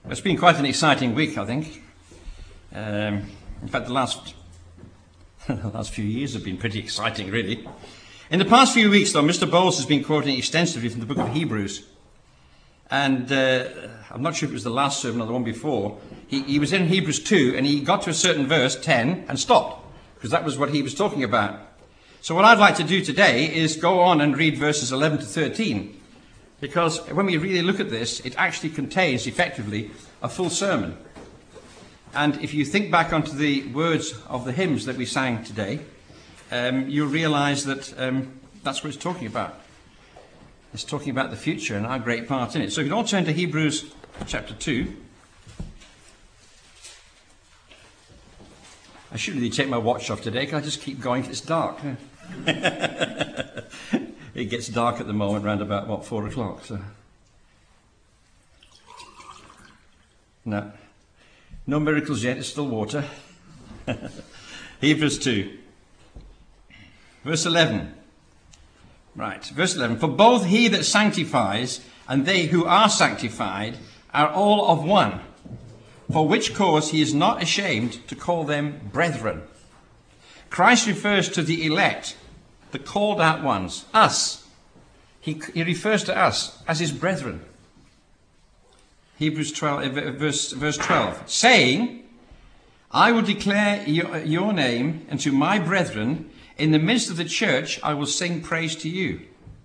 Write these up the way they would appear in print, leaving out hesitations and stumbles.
It's been quite an exciting week, I think. In fact, the last few years have been pretty exciting, really. In the past few weeks, though, Mr. Bowles has been quoting extensively from the book of Hebrews. And I'm not sure if it was the last sermon or the one before. He was in Hebrews 2, and he got to a certain verse, 10, and stopped, because that was what he was talking about. So what I'd like to do today is go on and read verses 11 to 13. Because when we really look at this, it actually contains, effectively, a full sermon. And if you think back onto the words of the hymns that we sang today, you'll realise that that's what it's talking about. It's talking about the future and our great part in it. So if you all turn to Hebrews chapter 2. I should really take my watch off today, because I just keep going. It's dark. It gets dark at the moment, round about, 4 o'clock. So. No miracles yet, it's still water. Hebrews 2. Verse 11. Right, verse 11. For both he that sanctifies and they who are sanctified are all of one. For which cause he is not ashamed to call them brethren. Christ refers to the elect, the called out ones, us. He refers to us as his brethren. Hebrews 12, verse 12, saying, I will declare your name unto my brethren. In the midst of the church, I will sing praise to you.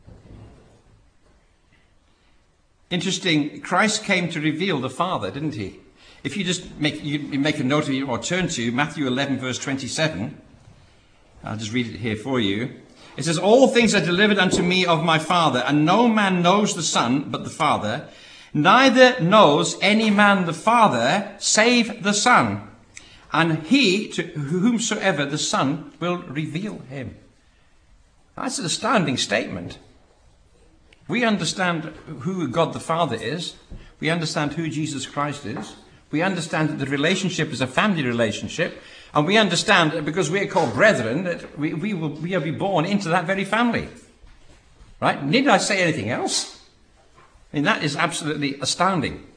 Interesting, Christ came to reveal the Father, didn't he? If you just make a note of it or turn to Matthew 11, verse 27, I'll just read it here for you. It says, all things are delivered unto me of my Father, and no man knows the Son but the Father. Neither knows any man the Father save the Son, and he to whomsoever the Son will reveal him. That's an astounding statement. We understand who God the Father is. We understand who Jesus Christ is. We understand that the relationship is a family relationship. And we understand that because we are called brethren, that we are be born into that very family. Right? Need I say anything else? I mean, that is absolutely astounding.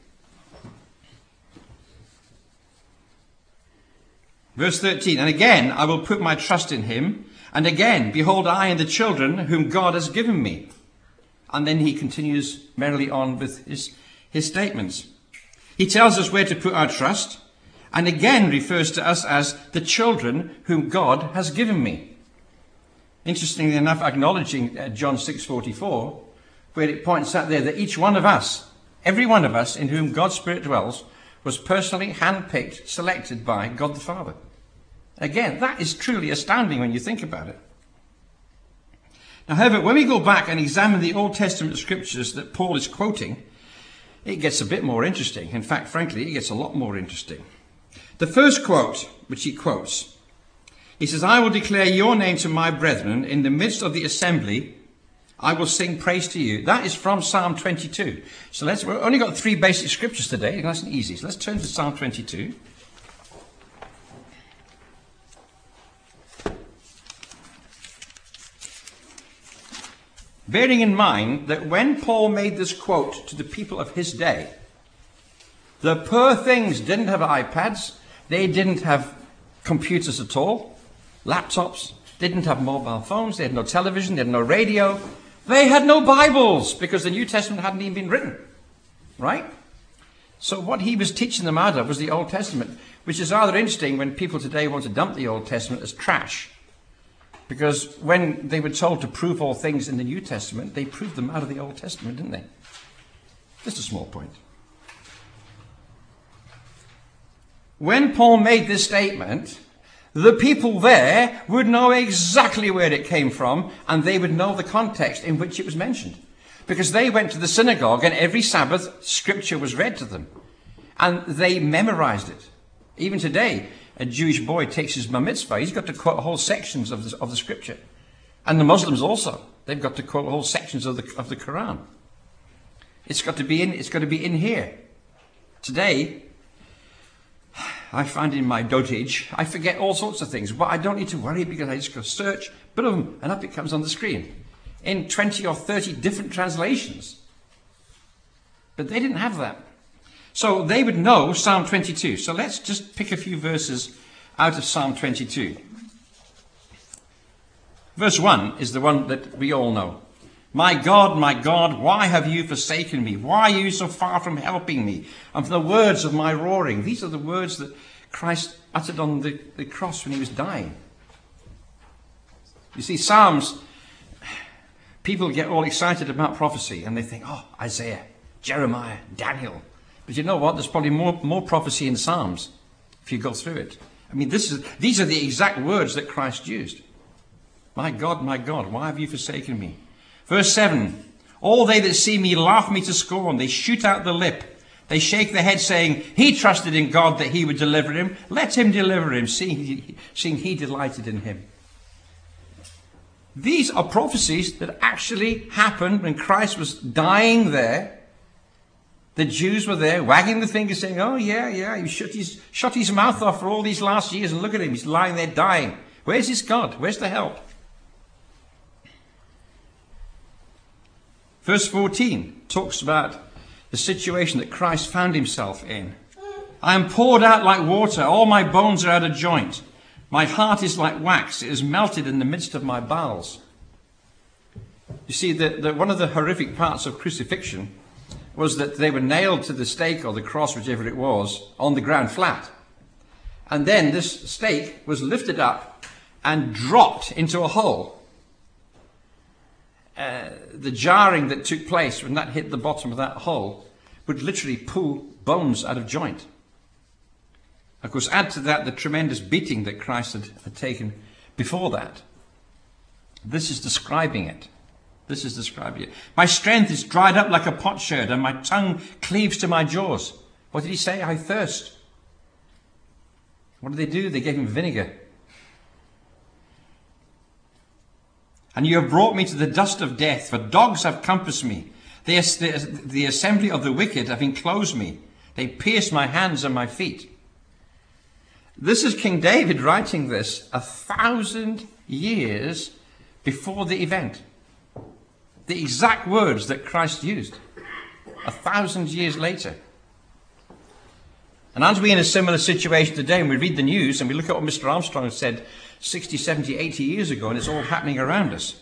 Verse 13, and again I will put my trust in him. And again, behold, I and the children whom God has given me. And then he continues merrily on with his statements. He tells us where to put our trust. And again refers to us as the children whom God has given me. Interestingly enough, acknowledging John 6:44, where it points out there that each one of us, every one of us in whom God's Spirit dwells, was personally handpicked, selected by God the Father. Again, that is truly astounding when you think about it. Now, however, when we go back and examine the Old Testament scriptures that Paul is quoting, it gets a bit more interesting. In fact, frankly, it gets a lot more interesting. The first quote, which he quotes, he says, I will declare your name to my brethren. In the midst of the assembly, I will sing praise to you. That is from Psalm 22. So we've only got 3 basic scriptures today. Nice and easy. So let's turn to Psalm 22. Bearing in mind that when Paul made this quote to the people of his day, the poor things didn't have iPads. They didn't have computers at all, laptops. They didn't have mobile phones. They had no television. They had no radio. They had no Bibles, because the New Testament hadn't even been written, right? So what he was teaching them out of was the Old Testament, which is rather interesting when people today want to dump the Old Testament as trash. Because when they were told to prove all things in the New Testament, they proved them out of the Old Testament, didn't they? Just a small point. When Paul made this statement, the people there would know exactly where it came from, and they would know the context in which it was mentioned. Because they went to the synagogue, and every Sabbath, scripture was read to them. And they memorized it. Even today, a Jewish boy takes his bar mitzvah, he's got to quote whole sections of the scripture. And the Muslims also. They've got to quote whole sections of the Quran. It's got to be in here. Today, I find in my dotage, I forget all sorts of things. But I don't need to worry, because I just go search, boom, and up it comes on the screen. In 20 or 30 different translations. But they didn't have that. So they would know Psalm 22. So let's just pick a few verses out of Psalm 22. Verse 1 is the one that we all know. My God, why have you forsaken me? Why are you so far from helping me? And from the words of my roaring. These are the words that Christ uttered on the cross when he was dying. You see, Psalms, people get all excited about prophecy and they think, oh, Isaiah, Jeremiah, Daniel. But you know what? There's probably more prophecy in Psalms if you go through it. I mean, these are the exact words that Christ used. My God, why have you forsaken me? Verse 7, all they that see me laugh me to scorn. They shoot out the lip. They shake their head, saying, he trusted in God that he would deliver him. Let him deliver him, seeing he delighted in him. These are prophecies that actually happened when Christ was dying there. The Jews were there, wagging the finger, saying, oh, yeah, he shut his mouth off for all these last years, and look at him, he's lying there dying. Where's his God? Where's the help? Verse 14 talks about the situation that Christ found himself in. I am poured out like water, all my bones are out of joint. My heart is like wax, it is melted in the midst of my bowels. You see, one of the horrific parts of crucifixion was that they were nailed to the stake or the cross, whichever it was, on the ground flat. And then this stake was lifted up and dropped into a hole. The jarring that took place when that hit the bottom of that hole would literally pull bones out of joint. Of course, add to that the tremendous beating that Christ had taken before that. This is describing it. My strength is dried up like a potsherd, and my tongue cleaves to my jaws. What did he say? I thirst. What did they do? They gave him vinegar. And you have brought me to the dust of death, for dogs have compassed me. The assembly of the wicked have enclosed me. They pierced my hands and my feet. This is King David writing this 1,000 years before the event. The exact words that Christ used 1,000 years later. And aren't we in a similar situation today when we read the news and we look at what Mr. Armstrong said 60, 70, 80 years ago, and it's all happening around us?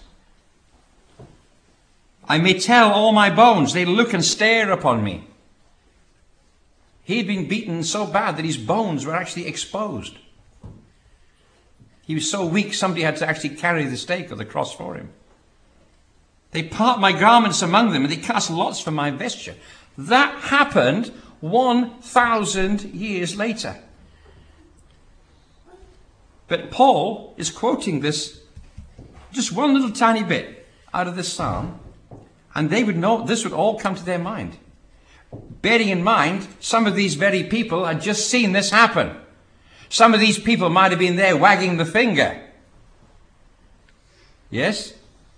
I may tell all my bones, they look and stare upon me. He had been beaten so bad that his bones were actually exposed. He was so weak, somebody had to actually carry the stake or the cross for him. They part my garments among them, and they cast lots for my vesture. That happened 1,000 years later. But Paul is quoting this, just one little tiny bit out of this psalm, and they would know this would all come to their mind. Bearing in mind, some of these very people had just seen this happen. Some of these people might have been there wagging the finger. Yes?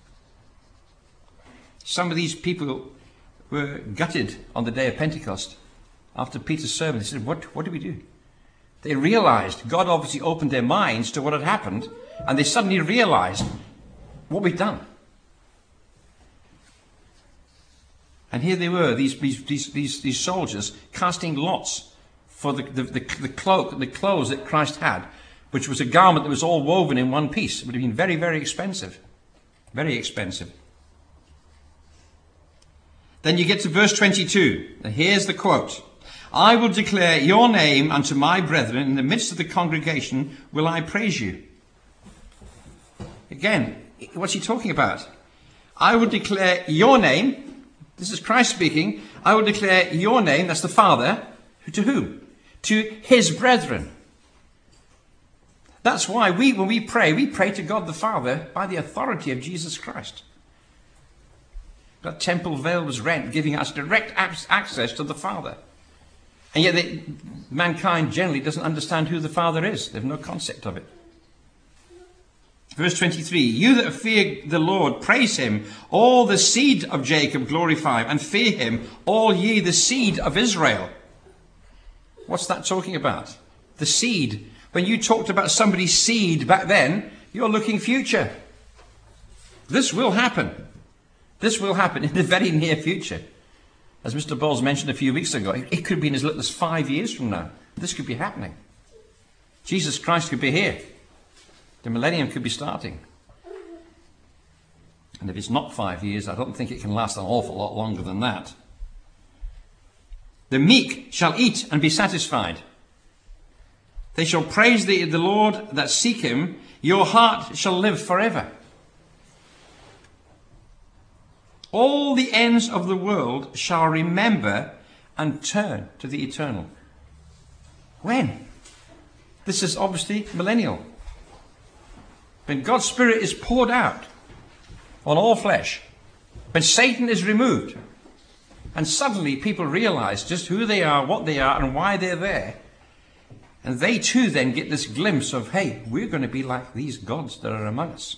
Some of these people were gutted on the day of Pentecost. After Peter's sermon, they said, what do we do? They realized, God obviously opened their minds to what had happened, and they suddenly realized what we'd done. And here they were, these soldiers, casting lots for the clothes that Christ had, which was a garment that was all woven in one piece. It would have been very, very expensive. Very expensive. Then you get to verse 22, and here's the quote. I will declare your name unto my brethren, in the midst of the congregation will I praise you. Again, what's he talking about? I will declare your name. This is Christ speaking. I will declare your name, that's the Father, to whom? To his brethren. That's why when we pray to God the Father by the authority of Jesus Christ. That temple veil was rent, giving us direct access to the Father. And yet mankind generally doesn't understand who the Father is. They have no concept of it. Verse 23, you that fear the Lord, praise him. All the seed of Jacob glorify him, and fear him, all ye the seed of Israel. What's that talking about? The seed. When you talked about somebody's seed back then, you're looking future. This will happen. This will happen in the very near future. As Mr. Bowles mentioned a few weeks ago, it could be in as little as 5 years from now. This could be happening. Jesus Christ could be here. The millennium could be starting. And if it's not 5 years, I don't think it can last an awful lot longer than that. The meek shall eat and be satisfied. They shall praise the Lord that seek him. Your heart shall live forever. All the ends of the world shall remember and turn to the eternal. When? This is obviously millennial. When God's Spirit is poured out on all flesh. When Satan is removed. And suddenly people realize just who they are, what they are, and why they're there. And they too then get this glimpse of, hey, we're going to be like these gods that are among us.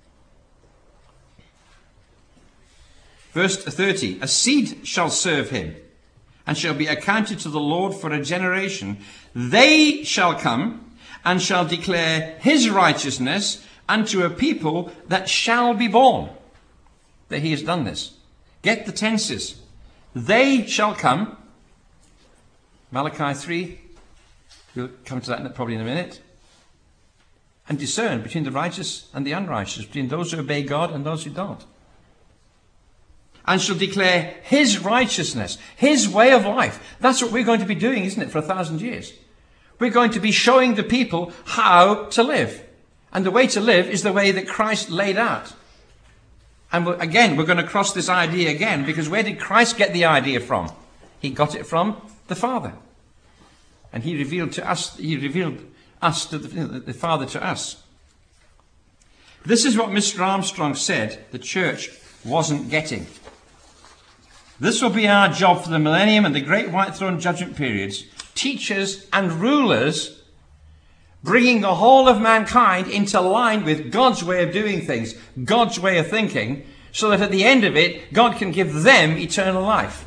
Verse 30, a seed shall serve him, and shall be accounted to the Lord for a generation. They shall come, and shall declare his righteousness unto a people that shall be born. That he has done this. Get the tenses. They shall come. Malachi 3. We'll come to that probably in a minute. And discern between the righteous and the unrighteous, between those who obey God and those who don't. And shall declare his righteousness, his way of life. That's what we're going to be doing, isn't it, for 1,000 years? We're going to be showing the people how to live. And the way to live is the way that Christ laid out. And again, we're going to cross this idea again, because where did Christ get the idea from? He got it from the Father. And he revealed to us, the Father to us. This is what Mr. Armstrong said the church wasn't getting. This will be our job for the millennium and the great white throne judgment periods. Teachers and rulers bringing the whole of mankind into line with God's way of doing things, God's way of thinking, so that at the end of it, God can give them eternal life.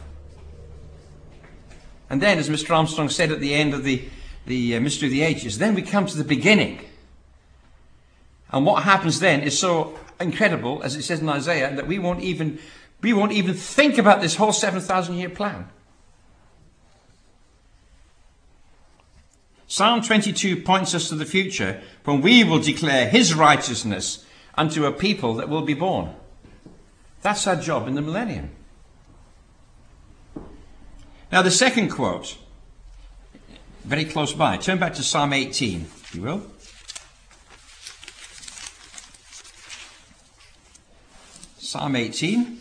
And then, as Mr. Armstrong said at the end of the Mystery of the Ages, then we come to the beginning. And what happens then is so incredible, as it says in Isaiah, that we won't even think about this whole 7,000-year plan. Psalm 22 points us to the future when we will declare his righteousness unto a people that will be born. That's our job in the millennium. Now the second quote, very close by. Turn back to Psalm 18, if you will. Psalm 18.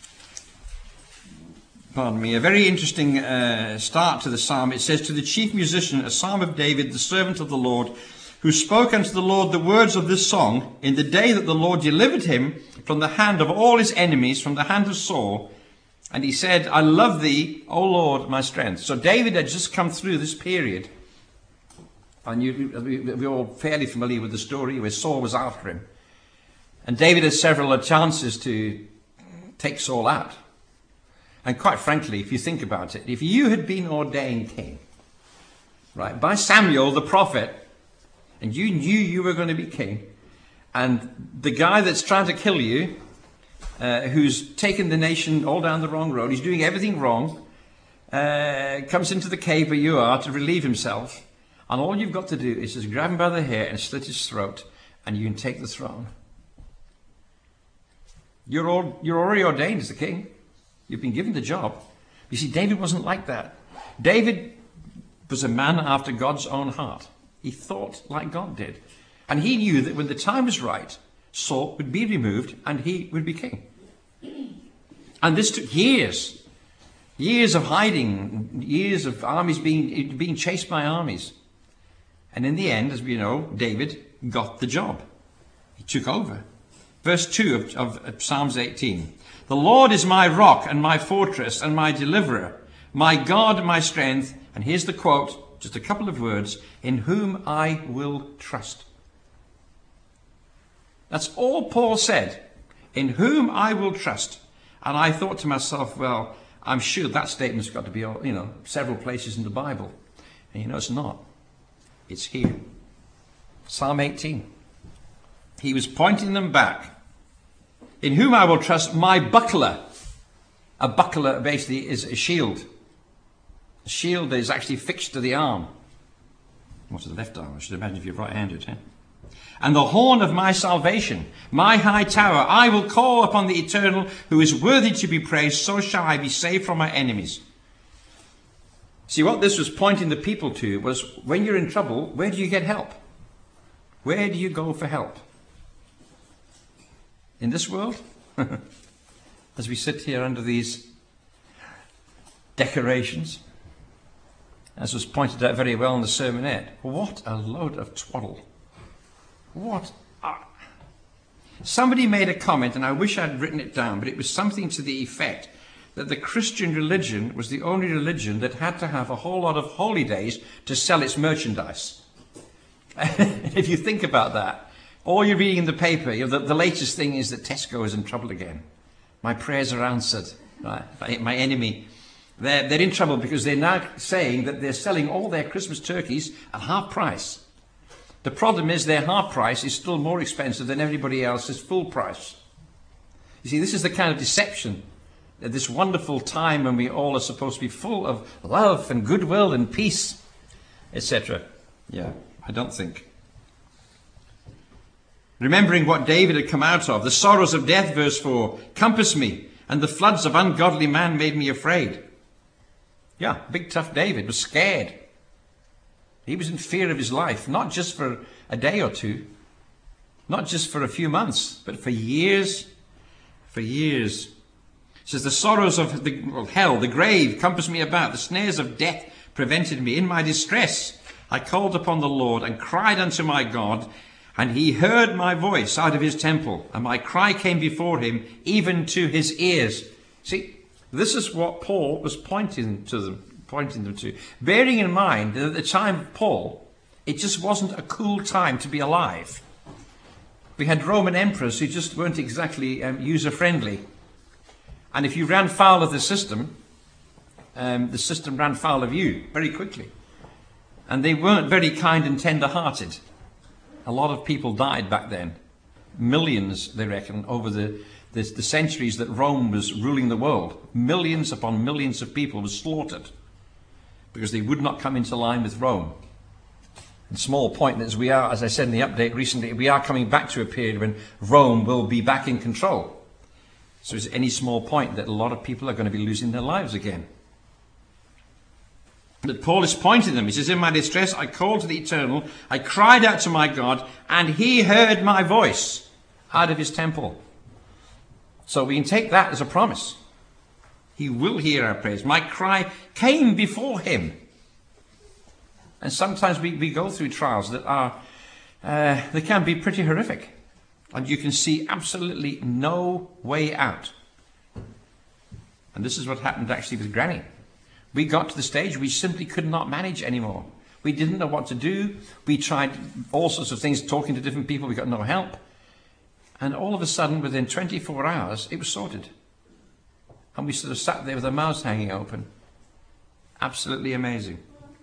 Pardon me. A very interesting start to the psalm. It says, to the chief musician, a psalm of David, the servant of the Lord, who spoke unto the Lord the words of this song in the day that the Lord delivered him from the hand of all his enemies, from the hand of Saul. And he said, I love thee, O Lord, my strength. So David had just come through this period. And we're all fairly familiar with the story where Saul was after him. And David had several chances to take Saul out. And quite frankly, if you think about it, if you had been ordained king, right, by Samuel the prophet, and you knew you were going to be king, and the guy that's trying to kill you, who's taken the nation all down the wrong road, he's doing everything wrong, comes into the cave where you are to relieve himself, and all you've got to do is just grab him by the hair and slit his throat, and you can take the throne. You're already ordained as the king. You've been given the job. You see, David wasn't like that. David was a man after God's own heart. He thought like God did. And he knew that when the time was right, Saul would be removed and he would be king. And this took years. Years of hiding. Years of armies being chased by armies. And in the end, as we know, David got the job. He took over. Verse 2 of Psalms 18. The Lord is my rock and my fortress and my deliverer, my God and my strength. And here's the quote, just a couple of words, in whom I will trust. That's all Paul said, in whom I will trust. And I thought to myself, well, I'm sure that statement's got to be, several places in the Bible. And it's not. It's here. Psalm 18. He was pointing them back. In whom I will trust, my buckler A buckler basically is a shield. A shield that is actually fixed to the arm. Or to the left arm, I should imagine, if you're right-handed. And the horn of my salvation, my high tower, I will call upon the Eternal, who is worthy to be praised, so shall I be saved from my enemies. See, what this was pointing the people to was, when you're in trouble, where do you get help? Where do you go for help? In this world? As we sit here under these decorations, as was pointed out very well in the sermonette, what a load of twaddle. Somebody made a comment, and I wish I'd written it down, but it was something to the effect that the Christian religion was the only religion that had to have a whole lot of holy days to sell its merchandise. If you think about that, all you're reading in the paper, the latest thing is that Tesco is in trouble again. My prayers are answered. Right? My enemy, they're in trouble because they're now saying that they're selling all their Christmas turkeys at half price. The problem is their half price is still more expensive than everybody else's full price. You see, this is the kind of deception at this wonderful time when we all are supposed to be full of love and goodwill and peace, etc. Yeah, I don't think. Remembering what David had come out of, the sorrows of death, verse 4, compassed me, and the floods of ungodly man made me afraid. Yeah, big tough David was scared. He was in fear of his life, not just for a day or two, not just for a few months, but for years. For years. It says, the sorrows of hell, the grave, compassed me about. The snares of death prevented me. In my distress, I called upon the Lord and cried unto my God, and he heard my voice out of his temple, and my cry came before him, even to his ears. See, this is what Paul was pointing them to. Bearing in mind that at the time of Paul, it just wasn't a cool time to be alive. We had Roman emperors who just weren't exactly user-friendly. And if you ran foul of the system ran foul of you very quickly. And they weren't very kind and tender-hearted. A lot of people died back then. Millions, they reckon, over the centuries that Rome was ruling the world. Millions upon millions of people were slaughtered because they would not come into line with Rome. And small point, as we are, as I said in the update recently, we are coming back to a period when Rome will be back in control. So is any small point that a lot of people are going to be losing their lives again. But Paul is pointing them. He says, in my distress, I called to the Eternal. I cried out to my God, and he heard my voice out of his temple. So we can take that as a promise. He will hear our prayers. My cry came before him. And sometimes we go through trials that are, they can be pretty horrific. And you can see absolutely no way out. And this is what happened actually with Granny. We got to the stage we simply could not manage anymore. We didn't know what to do. We tried all sorts of things, talking to different people. We got no help. And all of a sudden, within 24 hours, it was sorted. And we sort of sat there with our mouths hanging open. Absolutely amazing.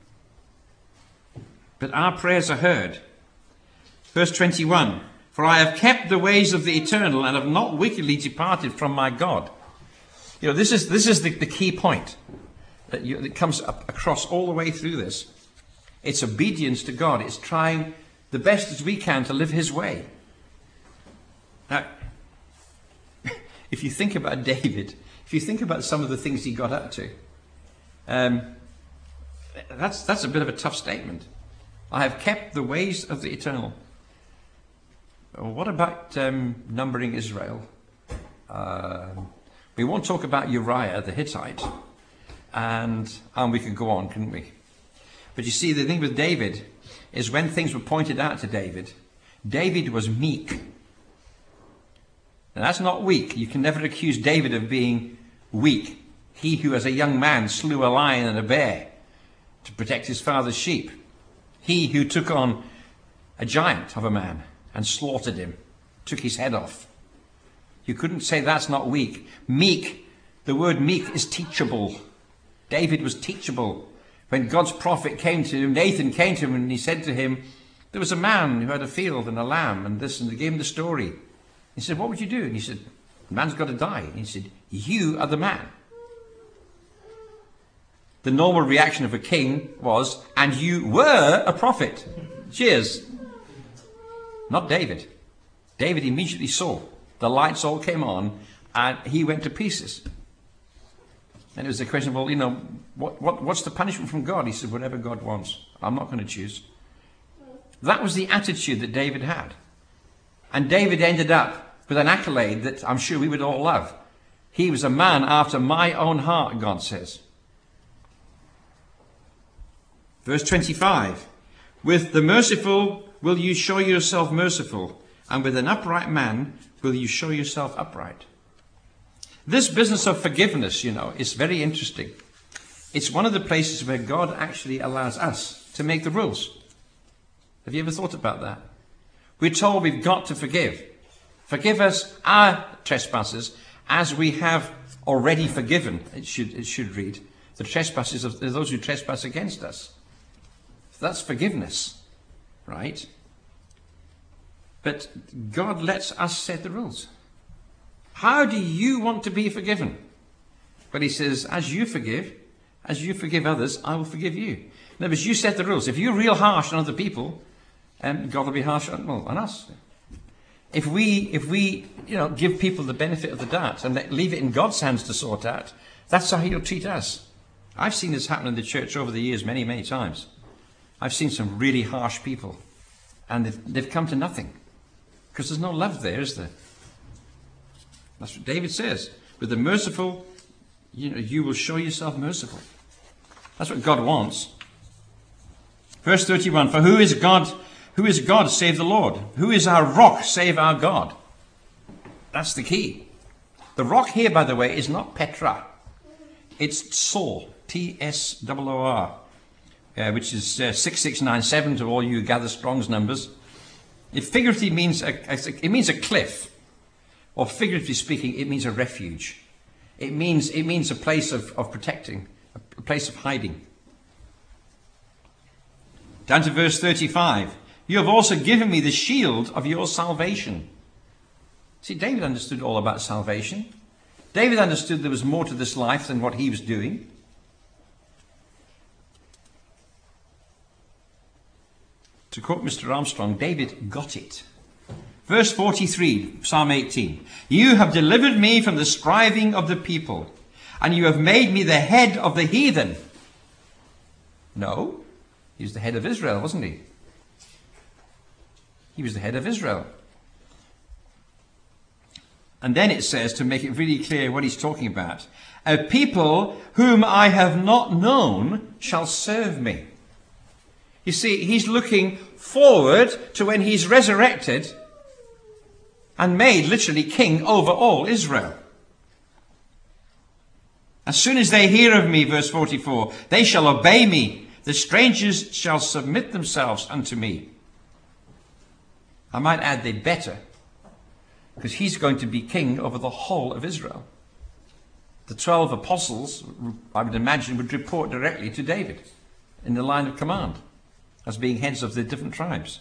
But our prayers are heard. Verse 21, for I have kept the ways of the Eternal and have not wickedly departed from my God. You know, this is the key point that comes up across all the way through this. It's obedience to God. It's trying the best as we can to live his way. Now, if you think about David, if you think about some of the things he got up to, that's a bit of a tough statement. I have kept the ways of the Eternal. What about numbering Israel? We won't talk about Uriah the Hittite. And we could go on, couldn't we? But you see, the thing with David is when things were pointed out to David, David was meek. And that's not weak. You can never accuse David of being weak. He who as a young man slew a lion and a bear to protect his father's sheep. He who took on a giant of a man and slaughtered him, took his head off. You couldn't say that's not weak. Meek, the word meek is teachable. David was teachable. When God's prophet came to him, Nathan came to him and he said to him, there was a man who had a field and a lamb and this, and he gave him the story. He said, what would you do? And he said, the man's got to die. And he said, you are the man. the normal reaction of a king was, and you were a prophet. Cheers. Not David. David immediately saw. The lights all came on, and he went to pieces. And it was a question of, well, what's the punishment from God? He said, whatever God wants. I'm not going to choose. That was the attitude that David had. And David ended up with an accolade that I'm sure we would all love. He was a man after my own heart, God says. Verse 25. With the merciful will you show yourself merciful, and with an upright man will you show yourself upright. This business of forgiveness, is very interesting. It's one of the places where God actually allows us to make the rules. Have you ever thought about that? We're told we've got to forgive. Forgive us our trespasses as we have already forgiven. It should read the trespasses of those who trespass against us. That's forgiveness, right? But God lets us set the rules. How do you want to be forgiven? But he says, as you forgive others, I will forgive you. In other words, you set the rules. If you're real harsh on other people, God will be harsh on us. If we give people the benefit of the doubt and leave it in God's hands to sort out, that's how he'll treat us. I've seen this happen in the church over the years many, many times. I've seen some really harsh people, and they've come to nothing because there's no love there, is there? That's what David says. With the merciful, you will show yourself merciful. That's what God wants. Verse 31, for who is God? Who is God save the Lord? Who is our rock save our God? That's the key. The rock here, by the way, is not Petra. It's Tsor, Tsor, which is 6697 to all you gather Strong's numbers. It figuratively means a cliff. Or figuratively speaking, it means a refuge. It means a place of protecting, a place of hiding. Down to verse 35. You have also given me the shield of your salvation. See, David understood all about salvation. David understood there was more to this life than what he was doing. To quote Mr. Armstrong, David got it. Verse 43, Psalm 18. You have delivered me from the striving of the people, and you have made me the head of the heathen. No, he was the head of Israel, wasn't he? He was the head of Israel. And then it says, to make it really clear what he's talking about, a people whom I have not known shall serve me. You see, he's looking forward to when he's resurrected and made literally king over all Israel. As soon as they hear of me, verse 44, they shall obey me. The strangers shall submit themselves unto me. I might add they'd better, because he's going to be king over the whole of Israel. The 12 apostles, I would imagine, would report directly to David in the line of command as being heads of the different tribes.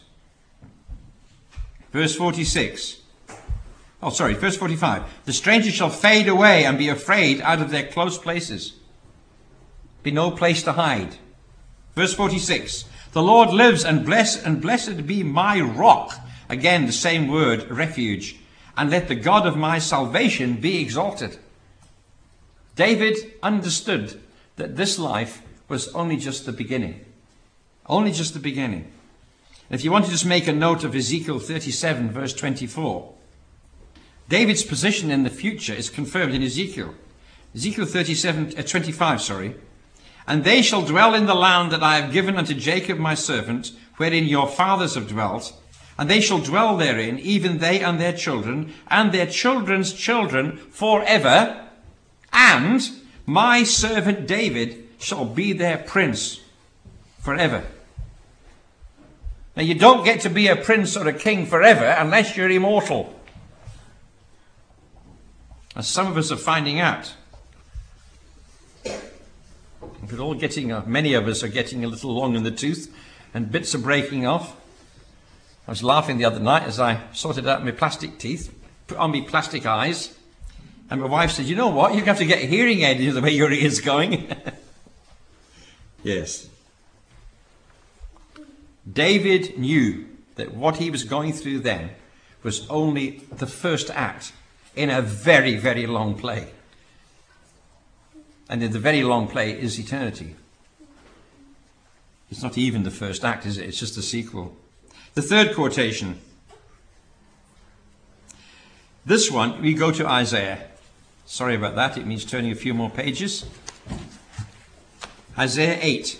Verse 46. Verse 45. The strangers shall fade away and be afraid out of their close places. Be no place to hide. Verse 46. The Lord lives, and blessed be my rock. Again, the same word, refuge. And let the God of my salvation be exalted. David understood that this life was only just the beginning. Only just the beginning. If you want to just make a note of Ezekiel 37, verse 24. David's position in the future is confirmed in Ezekiel. Ezekiel 25. And they shall dwell in the land that I have given unto Jacob my servant, wherein your fathers have dwelt. And they shall dwell therein, even they and their children, and their children's children forever. And my servant David shall be their prince forever. Now, you don't get to be a prince or a king forever unless you're immortal. As some of us are finding out. We're all many of us are getting a little long in the tooth, and bits are breaking off. I was laughing the other night as I sorted out my plastic teeth, put on my plastic eyes, and my wife said, you know what, you have to get a hearing aid the way your ear's going. Yes. David knew that what he was going through then was only the first act in a very, very long play. And in the very long play is eternity. It's not even the first act, is it? It's just a sequel. The third quotation. This one, we go to Isaiah. Sorry about that, it means turning a few more pages. Isaiah 8.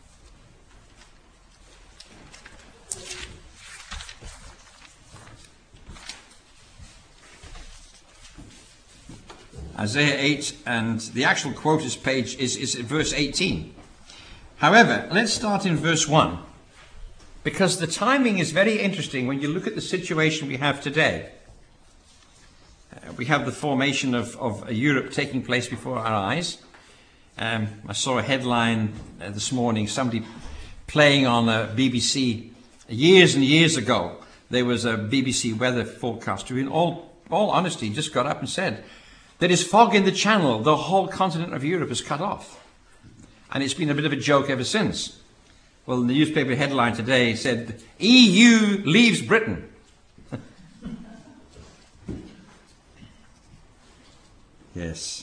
Isaiah 8, and the actual quoted page is verse 18. However, let's start in verse 1, because the timing is very interesting when you look at the situation we have today. We have the formation of Europe taking place before our eyes. I saw a headline this morning, somebody playing on a BBC years and years ago. There was a BBC weather forecaster who, in all honesty, just got up and said, there is fog in the Channel, the whole continent of Europe is cut off. And it's been a bit of a joke ever since. Well, the newspaper headline today said, EU leaves Britain. Yes.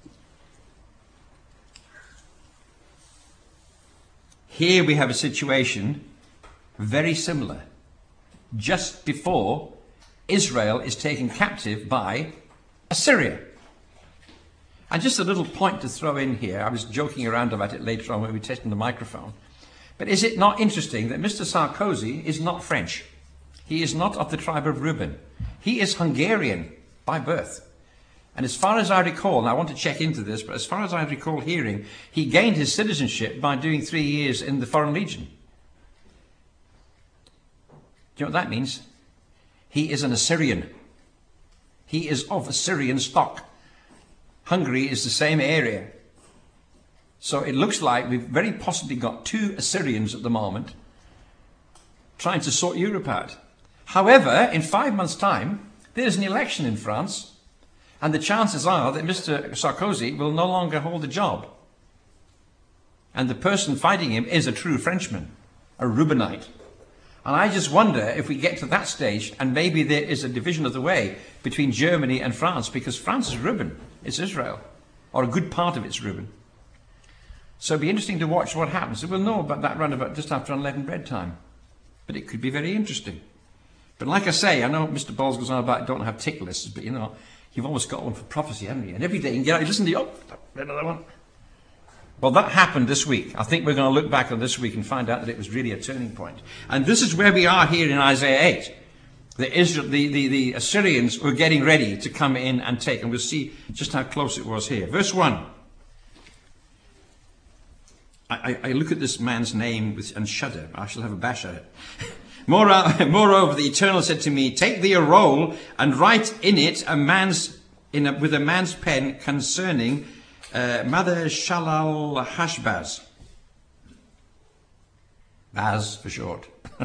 Here we have a situation very similar. Just before Israel is taken captive by Assyria. And just a little point to throw in here. I was joking around about it later on when we were testing the microphone. But is it not interesting that Mr. Sarkozy is not French? He is not of the tribe of Reuben. He is Hungarian by birth. And as far as I recall, and I want to check into this, but as far as I recall hearing, he gained his citizenship by doing 3 years in the Foreign Legion. Do you know what that means? He is an Assyrian. He is of Assyrian stock. Hungary is the same area. So it looks like we've very possibly got 2 Assyrians at the moment trying to sort Europe out. However, in 5 months' time, there's an election in France, and the chances are that Mr. Sarkozy will no longer hold the job. And the person fighting him is a true Frenchman, a Reubenite. And I just wonder if we get to that stage, and maybe there is a division of the way between Germany and France, because France is Reuben, it's Israel, or a good part of it's Reuben. So it'll be interesting to watch what happens. We'll know about that round about just after unleavened bread time. But it could be very interesting. But like I say, I know Mr. Bowles goes on about don't have tick lists, but you know, you've always got one for prophecy, haven't you? And every day you can get out, you listen to another one. Well, that happened this week. I think we're going to look back on this week and find out that it was really a turning point. And this is where we are here in Isaiah 8. The Assyrians were getting ready to come in and take. And we'll see just how close it was here. Verse 1. I look at this man's name and shudder. I shall have a bash at it. Moreover, the Eternal said to me, take thee a roll and write in it with a man's pen concerning Mother Shalal Hashbaz. Baz for short.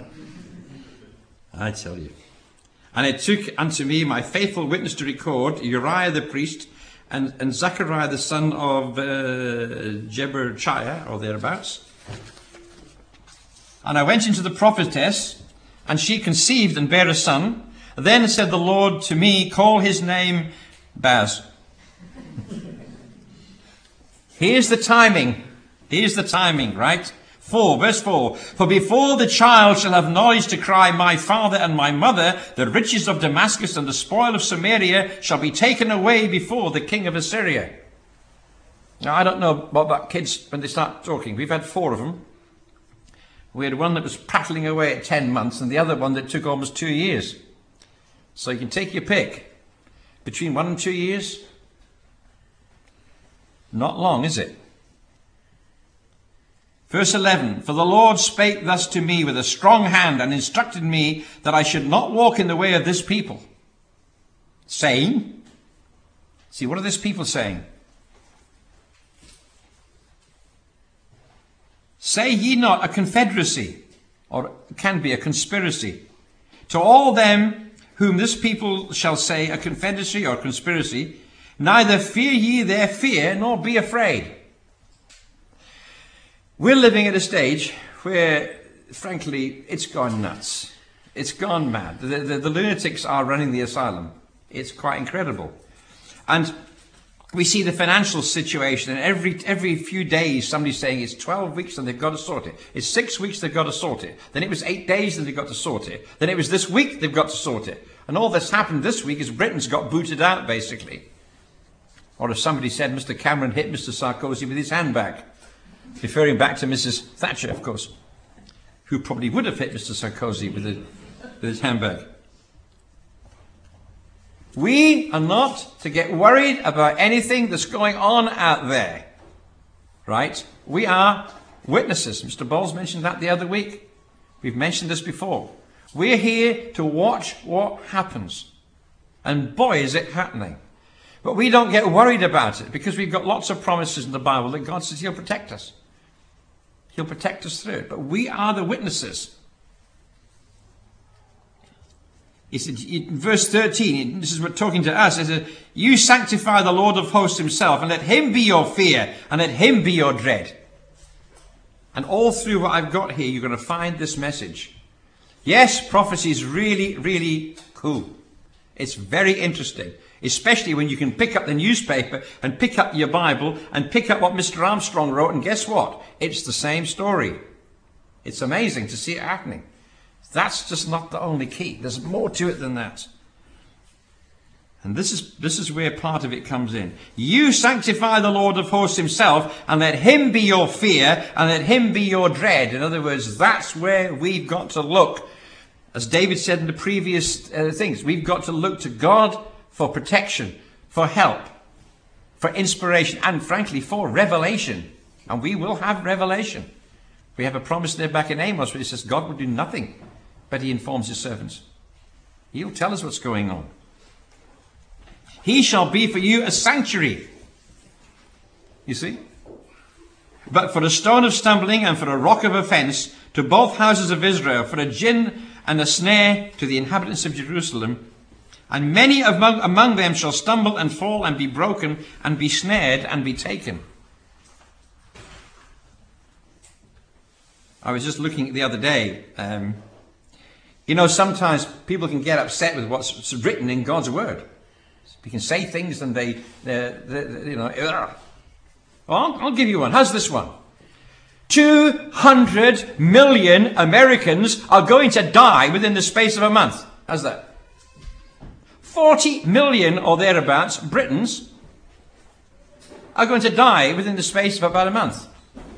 I tell you. And it took unto me my faithful witness to record Uriah the priest and Zechariah the son of Jeberchiah, or thereabouts. And I went into the prophetess, and she conceived and bare a son. Then said the Lord to me, call his name Baz. Here's the timing. Here's the timing, right? 4, verse 4. For before the child shall have knowledge to cry, my father and my mother, the riches of Damascus and the spoil of Samaria shall be taken away before the king of Assyria. Now, I don't know about kids when they start talking. We've had 4 of them. We had one that was prattling away at 10 months and the other one that took almost 2 years. So you can take your pick. Between 1 and 2 years, not long, is it? Verse 11, for the Lord spake thus to me with a strong hand and instructed me that I should not walk in the way of this people. Saying, see, what are this people saying? Say ye not a confederacy, or it can be a conspiracy. To all them whom this people shall say a confederacy or neither fear ye their fear, nor be afraid. We're living at a stage where, frankly, it's gone nuts. It's gone mad. The lunatics are running the asylum. It's quite incredible. And we see the financial situation, and every few days somebody's saying it's 12 weeks and they've got to sort it. It's 6 weeks they've got to sort it. Then it was 8 days and they've got to sort it. Then it was this week they've got to sort it. And all that's happened this week is Britain's got booted out, basically. Or as somebody said, Mr. Cameron hit Mr. Sarkozy with his handbag. Referring back to Mrs. Thatcher, of course, who probably would have hit Mr. Sarkozy with his handbag. We are not to get worried about anything that's going on out there. Right? We are witnesses. Mr. Bowles mentioned that the other week. We've mentioned this before. We're here to watch what happens. And boy, is it happening. But we don't get worried about it because we've got lots of promises in the Bible that God says He'll protect us. He'll protect us through it. But we are the witnesses. He said, in verse 13, this is what talking to us, it says, you sanctify the Lord of hosts Himself, and let Him be your fear, and let Him be your dread. And all through what I've got here, you're going to find this message. Yes, prophecy is really, really cool. It's very interesting, especially when you can pick up the newspaper and pick up your Bible and pick up what Mr. Armstrong wrote, and guess what? It's the same story. It's amazing to see it happening. That's just not the only key. There's more to it than that. And this is where part of it comes in. You sanctify the Lord of hosts Himself, and let Him be your fear, and let Him be your dread. In other words, that's where we've got to look. As David said in the previous things, we've got to look to God for protection, for help, for inspiration, and frankly, for revelation. And we will have revelation. We have a promise there back in Amos where He says God will do nothing, but He informs His servants. He'll tell us what's going on. He shall be for you a sanctuary. You see? But for a stone of stumbling and for a rock of offense to both houses of Israel, for a gin and a snare to the inhabitants of Jerusalem. And many among them shall stumble and fall and be broken and be snared and be taken. I was just looking the other day. Sometimes people can get upset with what's written in God's word. You can say things and I'll give you one. How's this one? 200 million Americans are going to die within the space of a month. How's that? 40 million or thereabouts Britons are going to die within the space of about a month.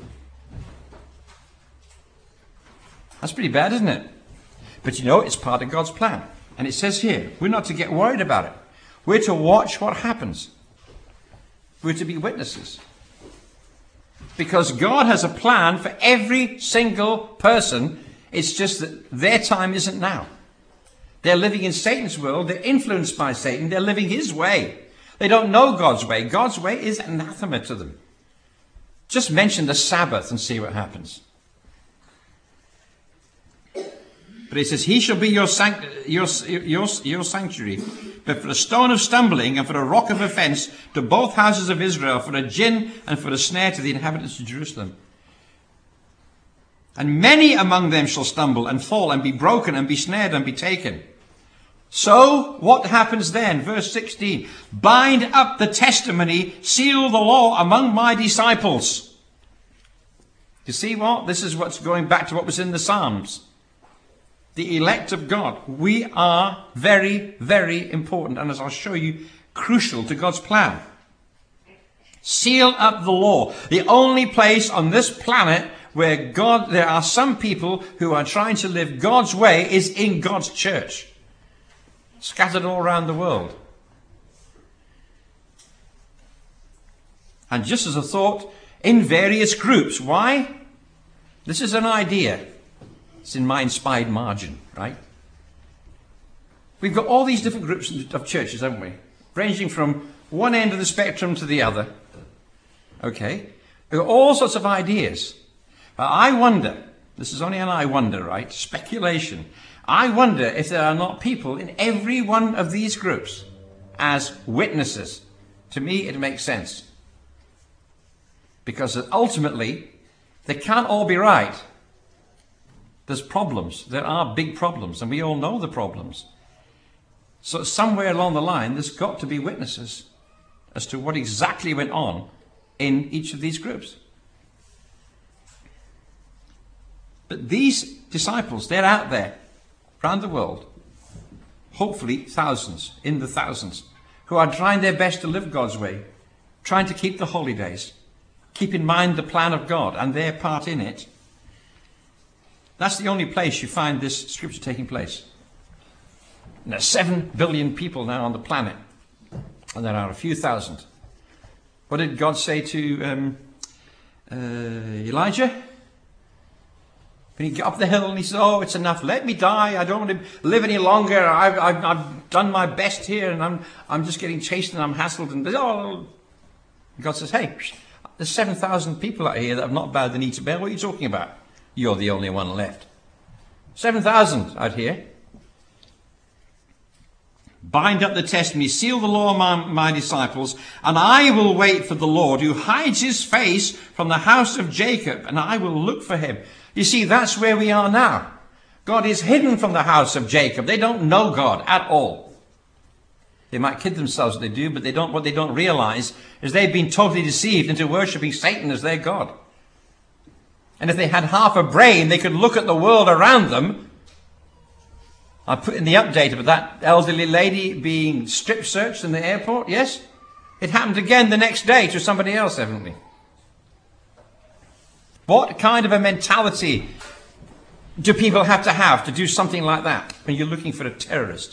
That's pretty bad, isn't it? But it's part of God's plan. And it says here, we're not to get worried about it. We're to watch what happens. We're to be witnesses. Because God has a plan for every single person. It's just that their time isn't now. They're living in Satan's world. They're influenced by Satan. They're living his way. They don't know God's way. God's way is anathema to them. Just mention the Sabbath and see what happens. But it says, He shall be your sanctuary. But for a stone of stumbling and for a rock of offense to both houses of Israel, for a gin and for a snare to the inhabitants of Jerusalem. And many among them shall stumble and fall and be broken and be snared and be taken. So what happens then? Verse 16. Bind up the testimony, seal the law among my disciples. You see what? This is what's going back to what was in the Psalms. The elect of God. We are very, very important. And as I'll show you, crucial to God's plan. Seal up the law. The only place on this planet where there are some people who are trying to live God's way is in God's church. Scattered all around the world. And just as a thought, in various groups. Why? This is an idea. It's in my inspired margin, right? We've got all these different groups of churches, haven't we? Ranging from one end of the spectrum to the other. Okay? We've got all sorts of ideas. But I wonder, this is only an I wonder, right? Speculation. I wonder if there are not people in every one of these groups as witnesses. To me, it makes sense. Because ultimately, They can't all be right. There's problems. There are big problems, and we all know the problems. So somewhere along the line, there's got to be witnesses as to what exactly went on in each of these groups. But these disciples, they're out there around the world, hopefully thousands, in the thousands, who are trying their best to live God's way, trying to keep the holy days, keep in mind the plan of God and their part in it. That's the only place you find this scripture taking place. And there's 7 billion people now on the planet, and there are a few thousand. What did God say to Elijah? When he got up the hill and he said, "Oh, it's enough. Let me die. I don't want to live any longer. I've done my best here, and I'm just getting chased and I'm hassled." And God says, "Hey, there's 7,000 people out here that have not bowed the knee to Baal. What are you talking about? You're the only one left. 7,000 out here. Bind up the testimony, seal the law among my disciples, and I will wait for the Lord who hides his face from the house of Jacob, and I will look for him." You see, that's where we are now. God is hidden from the house of Jacob. They don't know God at all. They might kid themselves that they do, but what they don't realize is they've been totally deceived into worshipping Satan as their God. And if they had half a brain, they could look at the world around them. I put in the update about that elderly lady being strip searched in the airport. Yes? It happened again the next day to somebody else, evidently. What kind of a mentality do people have to do something like that when you're looking for a terrorist?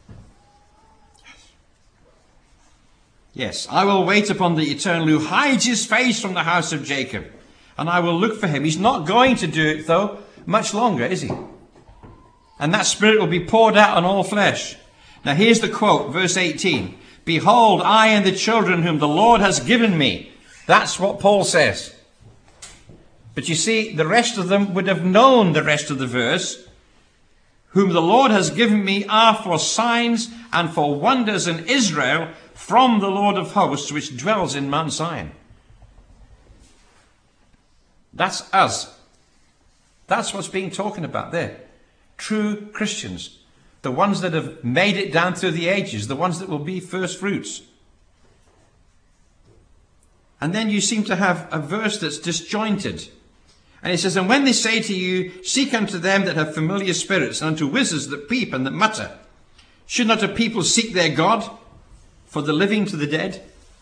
Yes, I will wait upon the Eternal who hides his face from the house of Jacob, and I will look for him. He's not going to do it, though, much longer, is he? And that Spirit will be poured out on all flesh. Now here's the quote, verse 18. "Behold, I and the children whom the Lord has given me." That's what Paul says. But you see, the rest of them would have known the rest of the verse. "Whom the Lord has given me are for signs and for wonders in Israel from the Lord of hosts, which dwells in Mount Zion." That's us. That's what's being talking about there. True Christians. The ones that have made it down through the ages. The ones that will be first fruits. And then you seem to have a verse that's disjointed. And it says, "And when they say to you, seek unto them that have familiar spirits, and unto wizards that peep and that mutter, should not a people seek their God, for the living to the dead?"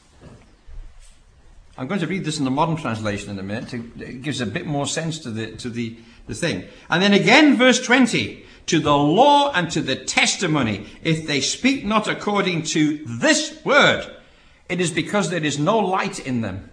I'm going to read this in the modern translation in a minute. It gives a bit more sense to the thing. And then again, verse 20, "To the law and to the testimony, if they speak not according to this word, it is because there is no light in them."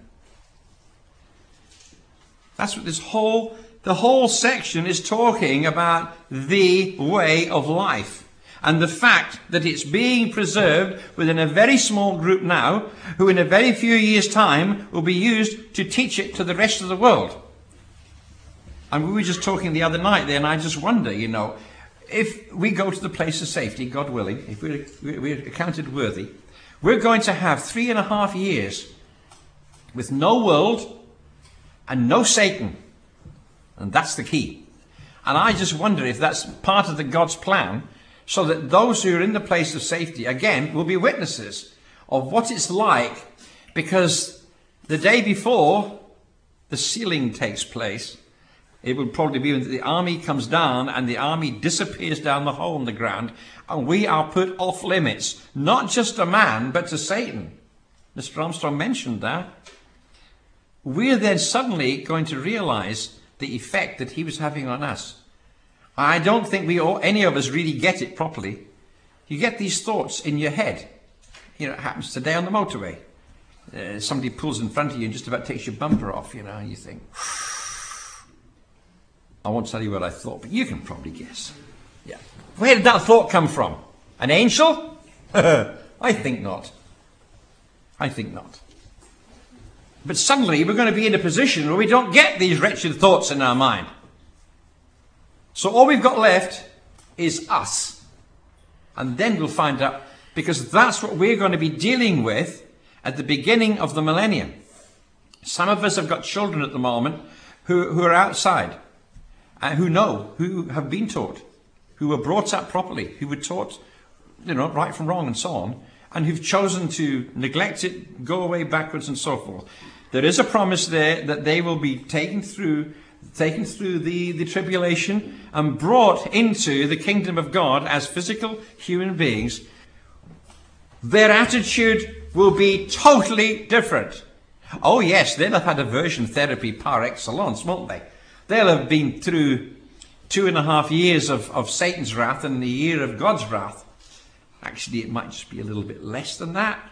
That's what the whole section is talking about, the way of life. And the fact that it's being preserved within a very small group now, who in a very few years' time will be used to teach it to the rest of the world. And we were just talking the other night there, and I just wonder, if we go to the place of safety, God willing, if we're accounted worthy, we're going to have 3.5 years with no world and no Satan. And that's the key. And I just wonder if that's part of God's plan, so that those who are in the place of safety, again, will be witnesses of what it's like, because the day before the sealing takes place, it will probably be when the army comes down and the army disappears down the hole in the ground, and we are put off limits, not just to man, but to Satan. Mr. Armstrong mentioned that. We're then suddenly going to realize the effect that he was having on us. I don't think any of us really get it properly. You get these thoughts in your head. It happens today on the motorway. Somebody pulls in front of you and just about takes your bumper off, and you think, I won't tell you what I thought, but you can probably guess. Yeah. Where did that thought come from? An angel? I think not. I think not. But suddenly we're going to be in a position where we don't get these wretched thoughts in our mind. So all we've got left is us. And then we'll find out, because that's what we're going to be dealing with at the beginning of the millennium. Some of us have got children at the moment who are outside, who have been taught, who were brought up properly, who were taught, right from wrong and so on, and who've chosen to neglect it, go away backwards and so forth. There is a promise there that they will be taken through the tribulation and brought into the kingdom of God as physical human beings. Their attitude will be totally different. Oh yes, they'll have had aversion therapy par excellence, won't they? They'll have been through 2.5 years of Satan's wrath and the year of God's wrath. Actually, it might just be a little bit less than that,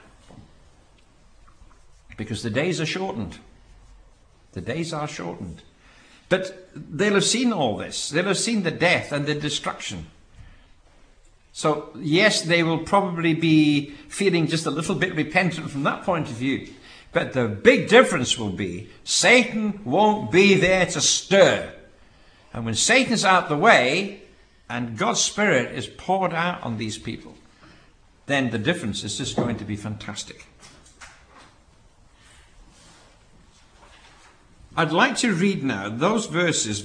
because the days are shortened. The days are shortened. But they'll have seen all this. They'll have seen the death and the destruction. So, yes, they will probably be feeling just a little bit repentant from that point of view. But the big difference will be Satan won't be there to stir. And when Satan's out the way and God's Spirit is poured out on these people, then the difference is just going to be fantastic. I'd like to read now those verses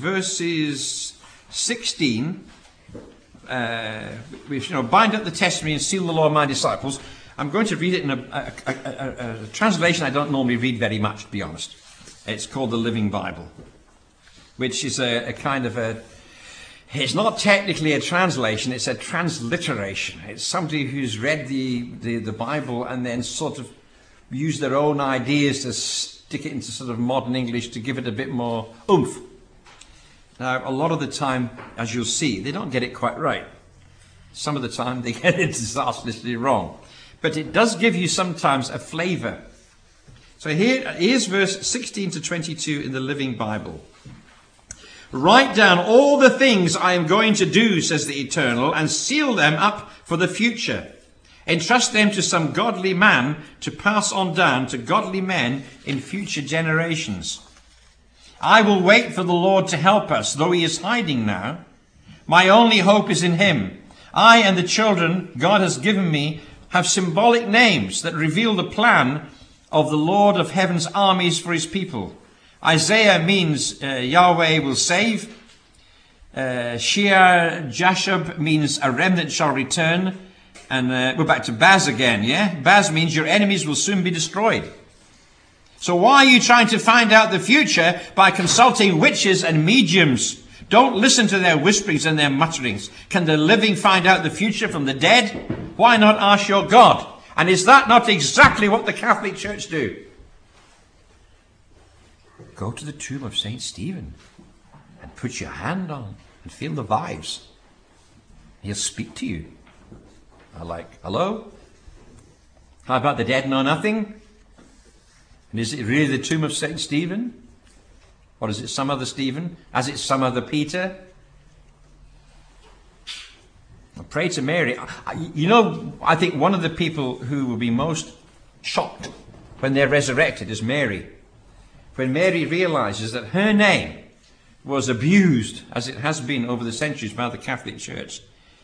16, which, bind up the testimony and seal the law of my disciples. I'm going to read it in a translation I don't normally read very much, to be honest. It's called the Living Bible, which is a kind of it's not technically a translation, it's a transliteration. It's somebody who's read the Bible and then sort of used their own ideas to stick it into sort of modern English to give it a bit more oomph. Now, a lot of the time, as you'll see, they don't get it quite right. Some of the time they get it disastrously wrong. But it does give you sometimes a flavour. So here's verse 16 to 22 in the Living Bible. Write down all the things I am going to do, says the Eternal, and seal them up for the future. Entrust them to some godly man to pass on down to godly men in future generations. I will wait for the Lord to help us, though he is hiding now. My only hope is in him. I and the children God has given me have symbolic names that reveal the plan of the Lord of heaven's armies for his people. Isaiah means Yahweh will save. Shear Jashub means a remnant shall return. And we're back to Baz again, yeah? Baz means your enemies will soon be destroyed. So why are you trying to find out the future by consulting witches and mediums? Don't listen to their whisperings and their mutterings. Can the living find out the future from the dead? Why not ask your God? And is that not exactly what the Catholic Church do? Go to the tomb of St. Stephen and put your hand on and feel the vibes. He'll speak to you. Hello? How about the dead know nothing? And is it really the tomb of St. Stephen? Or is it some other Stephen? As it's some other Peter? I pray to Mary. I think one of the people who will be most shocked when they're resurrected is Mary. When Mary realizes that her name was abused, as it has been over the centuries by the Catholic Church,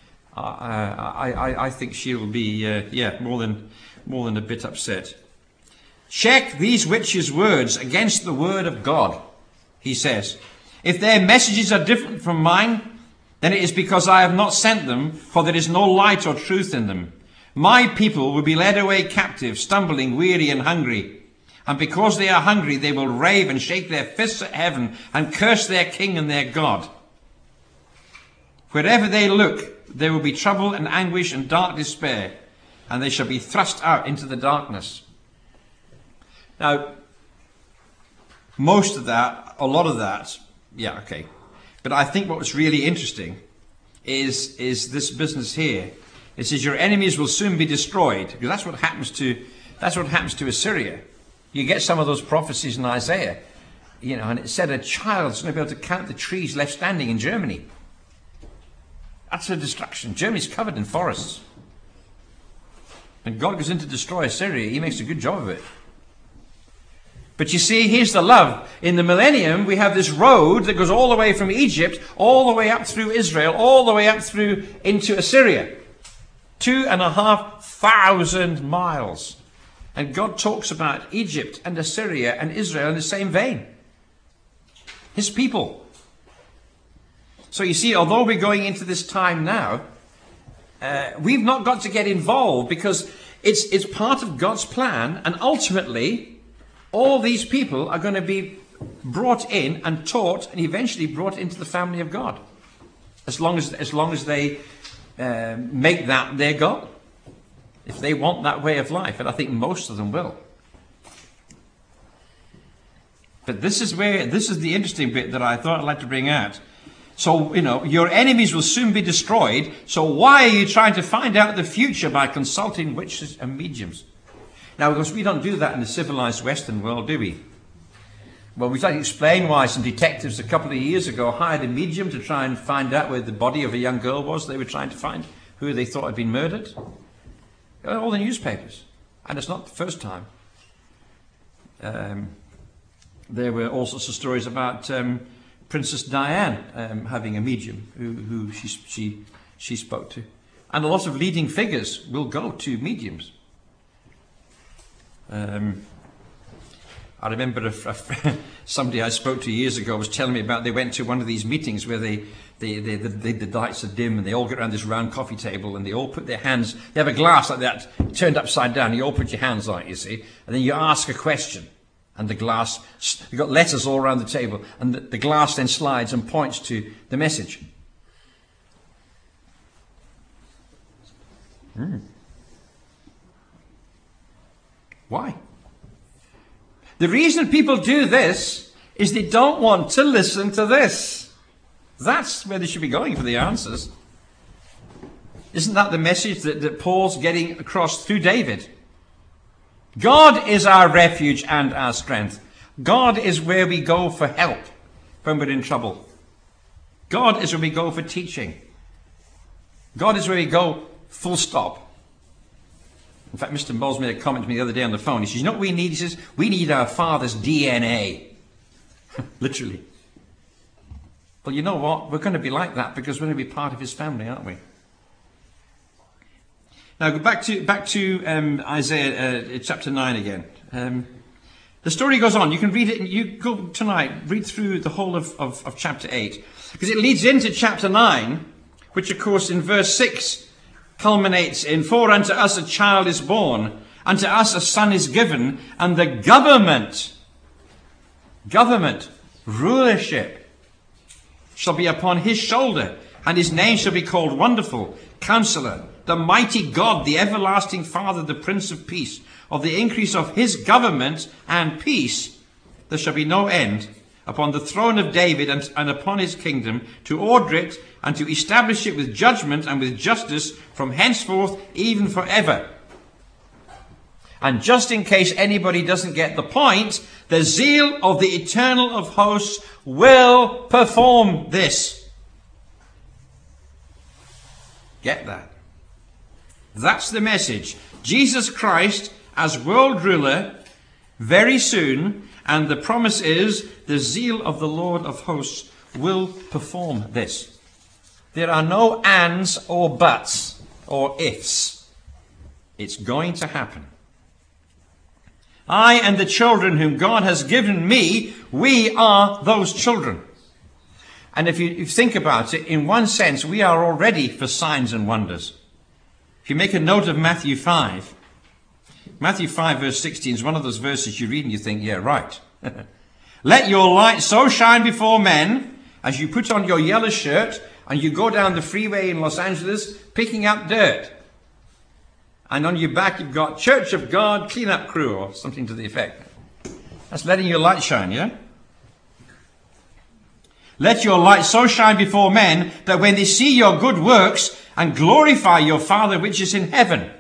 I think she will be, more than a bit upset. Check these witches' words against the word of God, he says. If their messages are different from mine, then it is because I have not sent them, for there is no light or truth in them. My people will be led away captive, stumbling, weary and hungry. And because they are hungry, they will rave and shake their fists at heaven and curse their king and their God. Wherever they look, there will be trouble and anguish and dark despair, and they shall be thrust out into the darkness. Now, most of that, a lot of that, yeah, okay. But I think what was really interesting is this business here. It says your enemies will soon be destroyed, because that's what happens to Assyria. You get some of those prophecies in Isaiah, and it said a child's going to be able to count the trees left standing in Germany. That's a destruction. Germany's covered in forests. When God goes in to destroy Assyria, he makes a good job of it. But you see, here's the love. In the millennium, we have this road that goes all the way from Egypt, all the way up through Israel, all the way up through into Assyria. 2,500 miles. And God talks about Egypt and Assyria and Israel in the same vein. his people. So you see, although we're going into this time now, we've not got to get involved, because it's part of God's plan, and ultimately all these people are going to be brought in and taught and eventually brought into the family of God, as long as they make that their goal, if they want that way of life, and I think most of them will. But this is the interesting bit that I thought I'd like to bring out. So, your enemies will soon be destroyed. So why are you trying to find out the future by consulting witches and mediums? Now, because we don't do that in the civilized Western world, do we? Well, we've tried to explain why some detectives a couple of years ago hired a medium to try and find out where the body of a young girl was they were trying to find, who they thought had been murdered. All the newspapers. And it's not the first time. There were all sorts of stories about Princess Diane having a medium who she spoke to. And a lot of leading figures will go to mediums. I remember somebody I spoke to years ago was telling me about, they went to one of these meetings where the lights are dim and they all get around this round coffee table and they all put their hands, they have a glass like that turned upside down, you all put your hands on it, you see, and then you ask a question, and the glass, you've got letters all around the table, and the glass then slides and points to the message. Why? The reason people do this is they don't want to listen to this. That's where they should be going for the answers. Isn't that the message that Paul's getting across through David? God is our refuge and our strength. God is where we go for help when we're in trouble. God is where we go for teaching. God is where we go full stop. In fact, Mr. Moles made a comment to me the other day on the phone. He says, you know what we need? He says, we need our Father's DNA. Literally. Well, you know what? We're going to be like that because we're going to be part of his family, aren't we? Now, go back to Isaiah chapter 9 again. The story goes on. You can read it. You go tonight, read through the whole of chapter 8. Because it leads into chapter 9, which, of course, in verse 6, culminates in, for unto us a child is born, unto us a son is given, and the government, rulership, shall be upon his shoulder, and his name shall be called Wonderful, Counselor, the Mighty God, the Everlasting Father, the Prince of Peace. Of the increase of his government and peace there shall be no end, upon the throne of David and upon his kingdom, to order it and to establish it with judgment and with justice from henceforth even forever. And just in case anybody doesn't get the point, the zeal of the Eternal of hosts will perform this. Get that? That's the message. Jesus Christ as world ruler very soon, and the promise is the zeal of the Lord of hosts will perform this. There are no ands or buts or ifs. It's going to happen. I and the children whom God has given me, we are those children. And if you think about it, in one sense, we are all ready for signs and wonders. If you make a note of Matthew 5, Matthew 5 verse 16 is one of those verses you read and you think, yeah, right. Let your light so shine before men as you put on your yellow shirt and you go down the freeway in Los Angeles picking up dirt. And on your back you've got Church of God cleanup crew or something to the effect. That's letting your light shine, yeah? Let your light so shine before men that when they see your good works and glorify your Father which is in heaven.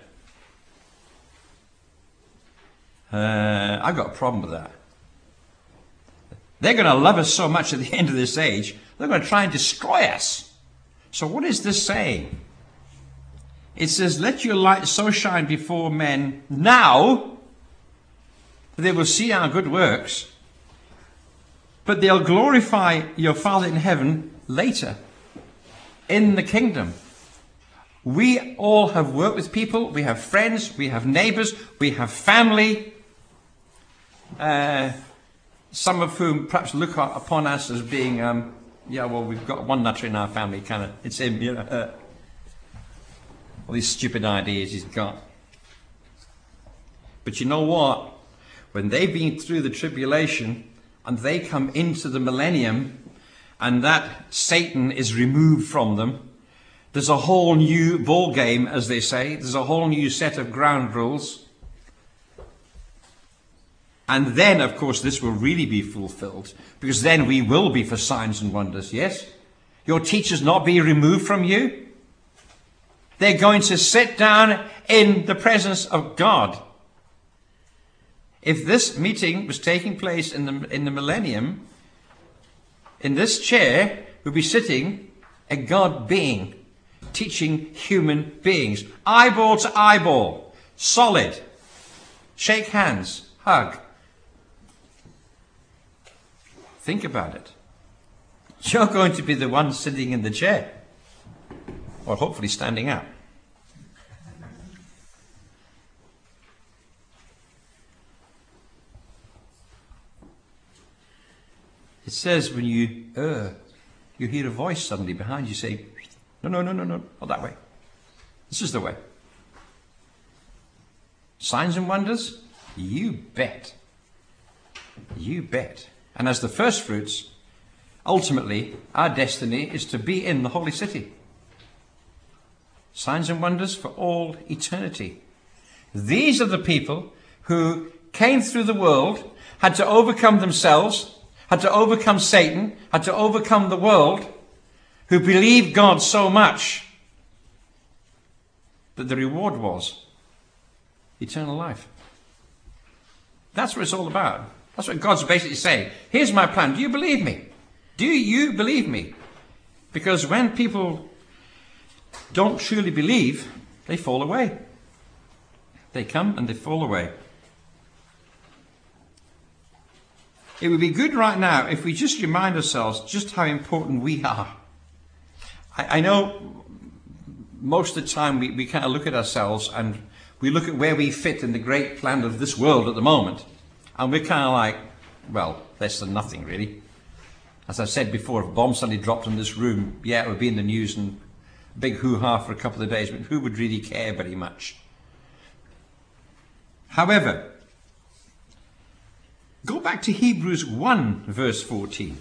I've got a problem with that. They're going to love us so much at the end of this age, they're going to try and destroy us. So what is this saying? It says, let your light so shine before men now that they will see our good works, but they'll glorify your Father in heaven later in the kingdom. We all have worked with people, we have friends, we have neighbors, we have family. some of whom perhaps look upon us as being, yeah, well, we've got one nutter in our family, kind of, it's him, you know. All these stupid ideas he's got. But you know what? When they've been through the tribulation and they come into the millennium and that Satan is removed from them, there's a whole new ball game, as they say. There's a whole new set of ground rules. And then, of course, this will really be fulfilled, because then we will be for signs and wonders, yes? Your teachers not be removed from you. They're going to sit down in the presence of God. If this meeting was taking place in the millennium, in this chair would be sitting a God being, teaching human beings, eyeball to eyeball, solid, shake hands, hug. Think about it. You're going to be the one sitting in the chair, or hopefully standing up. It says when you hear a voice suddenly behind you say, no, not that way. This is the way. Signs and wonders? You bet. You bet. And as the first fruits, ultimately, our destiny is to be in the holy city. Signs and wonders for all eternity. These are the people who came through the world, had to overcome themselves, had to overcome Satan, had to overcome the world, who believed God so much that the reward was eternal life. That's what it's all about. That's what God's basically saying. Here's my plan. Do you believe me? Do you believe me? Because when people don't truly believe, they fall away. They come and they fall away. It would be good right now if we just remind ourselves just how important we are. I know most of the time we kind of look at ourselves and we look at where we fit in the great plan of this world at the moment. And we're kind of like, well, less than nothing really. As I've said before, if a bomb suddenly dropped in this room, yeah, it would be in the news and big hoo-ha for a couple of days, but who would really care very much? However, go back to Hebrews 1, verse 14.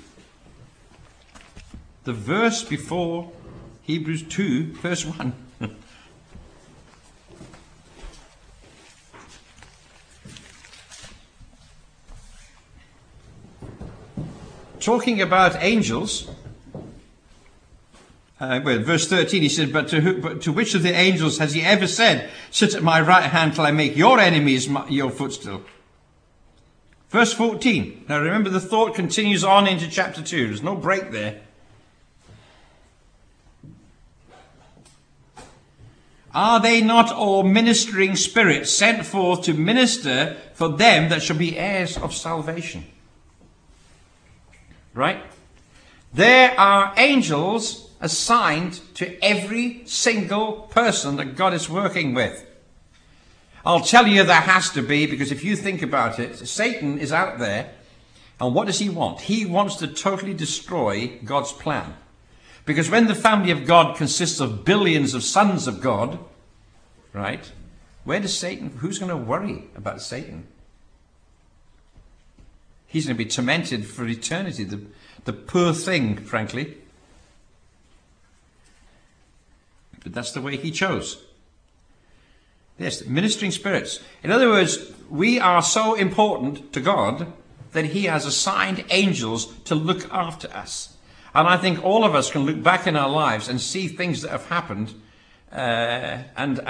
The verse before Hebrews 2, verse 1. Talking about angels, verse 13, he said, but to which of the angels has he ever said, sit at my right hand till I make your enemies your footstool? Verse 14. Now remember, the thought continues on into chapter 2. There's no break there. Are they not all ministering spirits sent forth to minister for them that shall be heirs of salvation? Right? There are angels assigned to every single person that God is working with. I'll tell you there has to be, because if you think about it, Satan is out there, and what does he want? He wants to totally destroy God's plan. Because when the family of God consists of billions of sons of God, right, where does Satan, who's going to worry about Satan? He's going to be tormented for eternity, the poor thing, frankly. But that's the way he chose. Yes, ministering spirits. In other words, we are so important to God that he has assigned angels to look after us. And I think all of us can look back in our lives and see things that have happened. And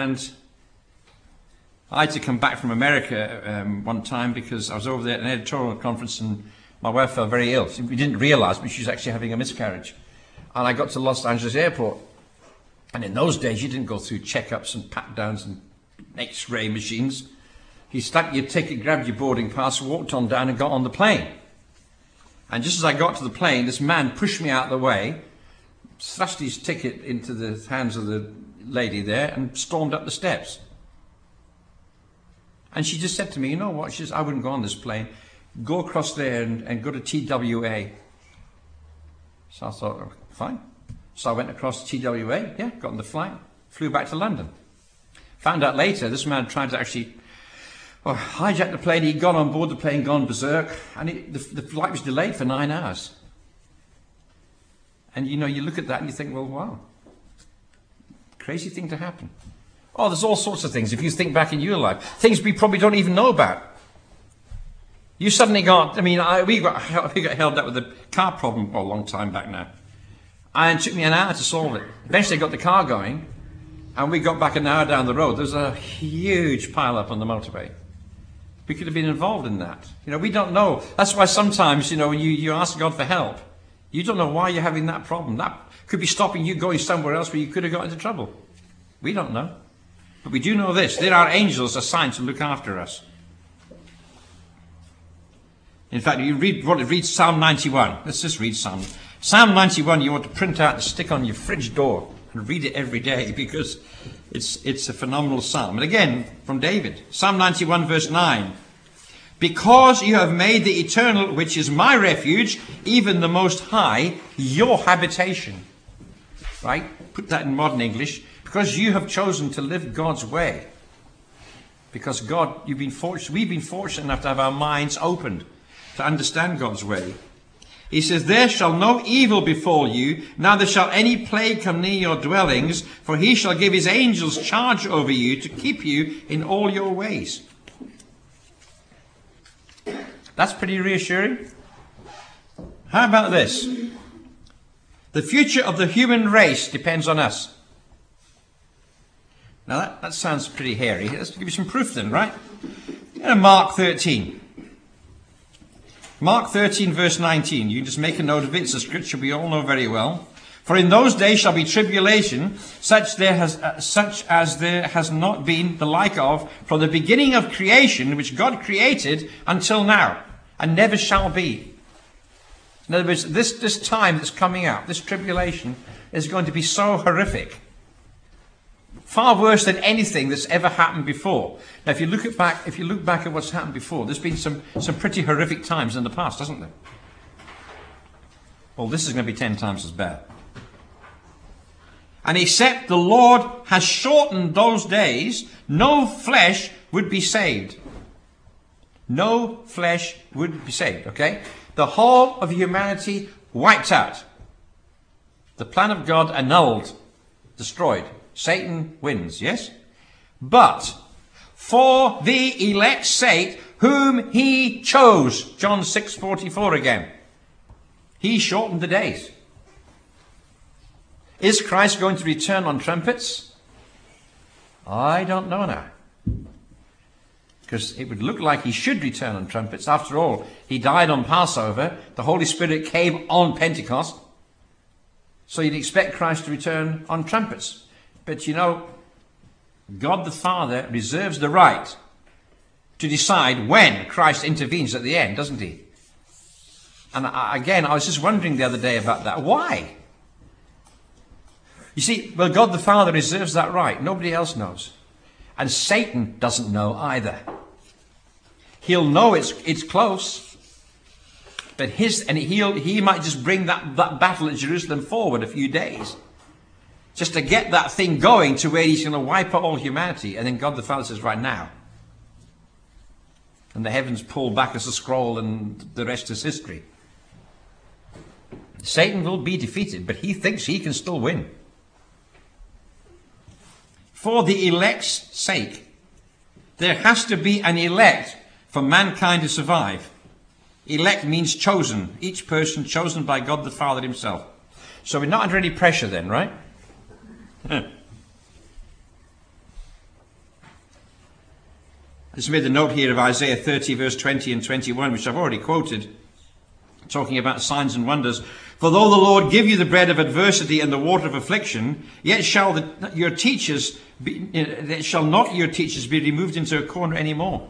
I had to come back from America one time because I was over there at an editorial conference and my wife fell very ill. We didn't realize, but she was actually having a miscarriage. And I got to Los Angeles airport. And in those days, you didn't go through checkups and pat-downs and X-ray machines. You stuck your ticket, grabbed your boarding pass, walked on down and got on the plane. And just as I got to the plane, this man pushed me out of the way, thrust his ticket into the hands of the lady there and stormed up the steps. And she just said to me, you know what, she says, I wouldn't go on this plane. go across there and go to TWA. So I thought, oh, fine. So I went across to TWA, got on the flight, flew back to London. Found out later, this man tried to actually hijack the plane. He'd gone on board the plane, gone berserk, and the flight was delayed for 9 hours. And you look at that and you think, well, wow, crazy thing to happen. Oh, there's all sorts of things. If you think back in your life, things we probably don't even know about. You suddenly got, we got held up with a car problem a long time back now. And it took me an hour to solve it. Eventually I got the car going, and we got back an hour down the road. There's a huge pile-up on the motorway. We could have been involved in that. We don't know. That's why sometimes, when you ask God for help, you don't know why you're having that problem. That could be stopping you going somewhere else where you could have got into trouble. We don't know. But we do know this. There are angels assigned to look after us. In fact, you read Psalm 91. Let's just read Psalm 91. You want to print out and stick on your fridge door and read it every day, because it's a phenomenal psalm. And again, from David. Psalm 91 verse 9. Because you have made the eternal, which is my refuge, even the Most High, your habitation. Right? Put that in modern English. Because you have chosen to live God's way. Because God, we've been fortunate enough to have our minds opened to understand God's way. He says, there shall no evil befall you, neither shall any plague come near your dwellings, for he shall give his angels charge over you to keep you in all your ways. That's pretty reassuring. How about this? The future of the human race depends on us. Now that sounds pretty hairy. Let's give you some proof then, right? Mark 13. Mark 13 verse 19. You can just make a note of it. It's a scripture we all know very well. For in those days shall be tribulation, such as there has not been the like of from the beginning of creation, which God created until now, and never shall be. In other words, this time that's coming up, this tribulation, is going to be so horrific. Far worse than anything that's ever happened before. Now, if you look back at what's happened before, there's been some pretty horrific times in the past, hasn't there? Well, this is going to be 10 times as bad. And except the Lord has shortened those days, no flesh would be saved. No flesh would be saved, okay? The whole of humanity wiped out. The plan of God annulled, destroyed. Satan wins, yes? But for the elect's sake, whom he chose, John 6:44 again, he shortened the days. Is Christ going to return on trumpets? I don't know now. Because it would look like he should return on trumpets. After all, he died on Passover. The Holy Spirit came on Pentecost. So you'd expect Christ to return on trumpets. But God the Father reserves the right to decide when Christ intervenes at the end, doesn't he? And I was just wondering the other day about that. Why? You see, well, God the Father reserves that right. Nobody else knows. And Satan doesn't know either. He'll know it's close. But he might just bring that battle at Jerusalem forward a few days. Just to get that thing going to where he's going to wipe out all humanity. And then God the Father says, right now. And the heavens pull back as a scroll and the rest is history. Satan will be defeated, but he thinks he can still win. For the elect's sake, there has to be an elect for mankind to survive. Elect means chosen. Each person chosen by God the Father himself. So we're not under any pressure then, right? I just made a note here of Isaiah 30 verse 20 and 21, which I've already quoted, talking about signs and wonders. For though the Lord give you the bread of adversity and the water of affliction, yet shall not your teachers be removed into a corner anymore.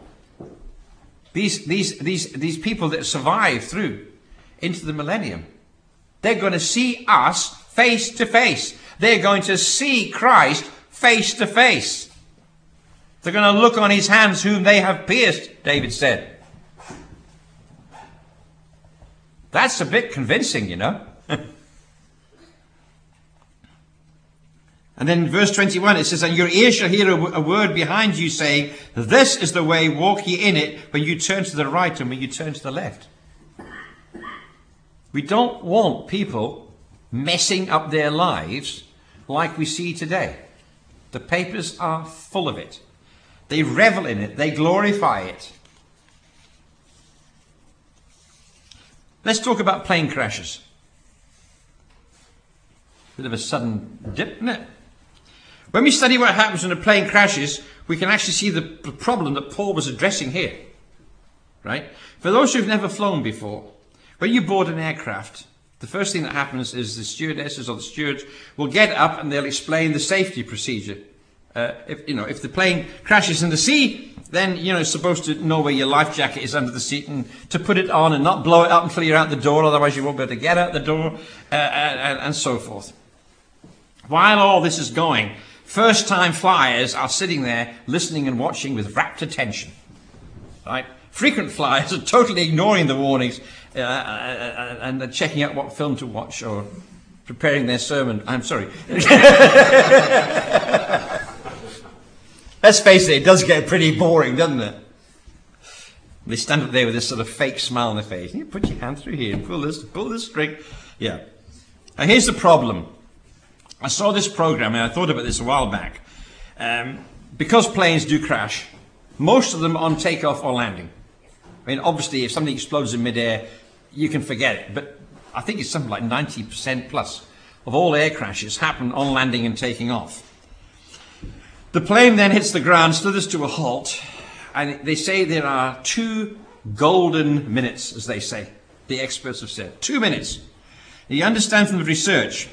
These people that survive through into the millennium, they're going to see us face to face. They're going to see Christ face to face. They're going to look on his hands whom they have pierced, David said. That's a bit convincing, you know. And then in verse 21 it says, and your ear shall hear a word behind you saying, this is the way, walk ye in it, when you turn to the right and when you turn to the left. We don't want people messing up their lives like we see today. The papers are full of it. They revel in it. They glorify it. Let's talk about plane crashes. Bit of a sudden dip, isn't it? When we study what happens when a plane crashes, we can actually see the problem that Paul was addressing here. Right? For those who've never flown before, when you board an aircraft, the first thing that happens is the stewardesses or the stewards will get up and they'll explain the safety procedure. If the plane crashes in the sea, then you're supposed to know where your life jacket is under the seat and to put it on and not blow it up until you're out the door, otherwise you won't be able to get out the door, and so forth. While all this is going, first-time flyers are sitting there listening and watching with rapt attention. Right? Frequent flyers are totally ignoring the warnings and checking out what film to watch or preparing their sermon. I'm sorry. Let's face it, it does get pretty boring, doesn't it? They stand up there with this sort of fake smile on their face. You put your hand through here and pull this string. Yeah. Now here's the problem. I saw this program and I thought about this a while back. Because planes do crash, most of them on takeoff or landing. I mean, obviously, if something explodes in midair, you can forget it. But I think it's something like 90% plus of all air crashes happen on landing and taking off. The plane then hits the ground, slithers to a halt, and they say there are 2 golden minutes, as they say. The experts have said 2 minutes. Now, you understand from the research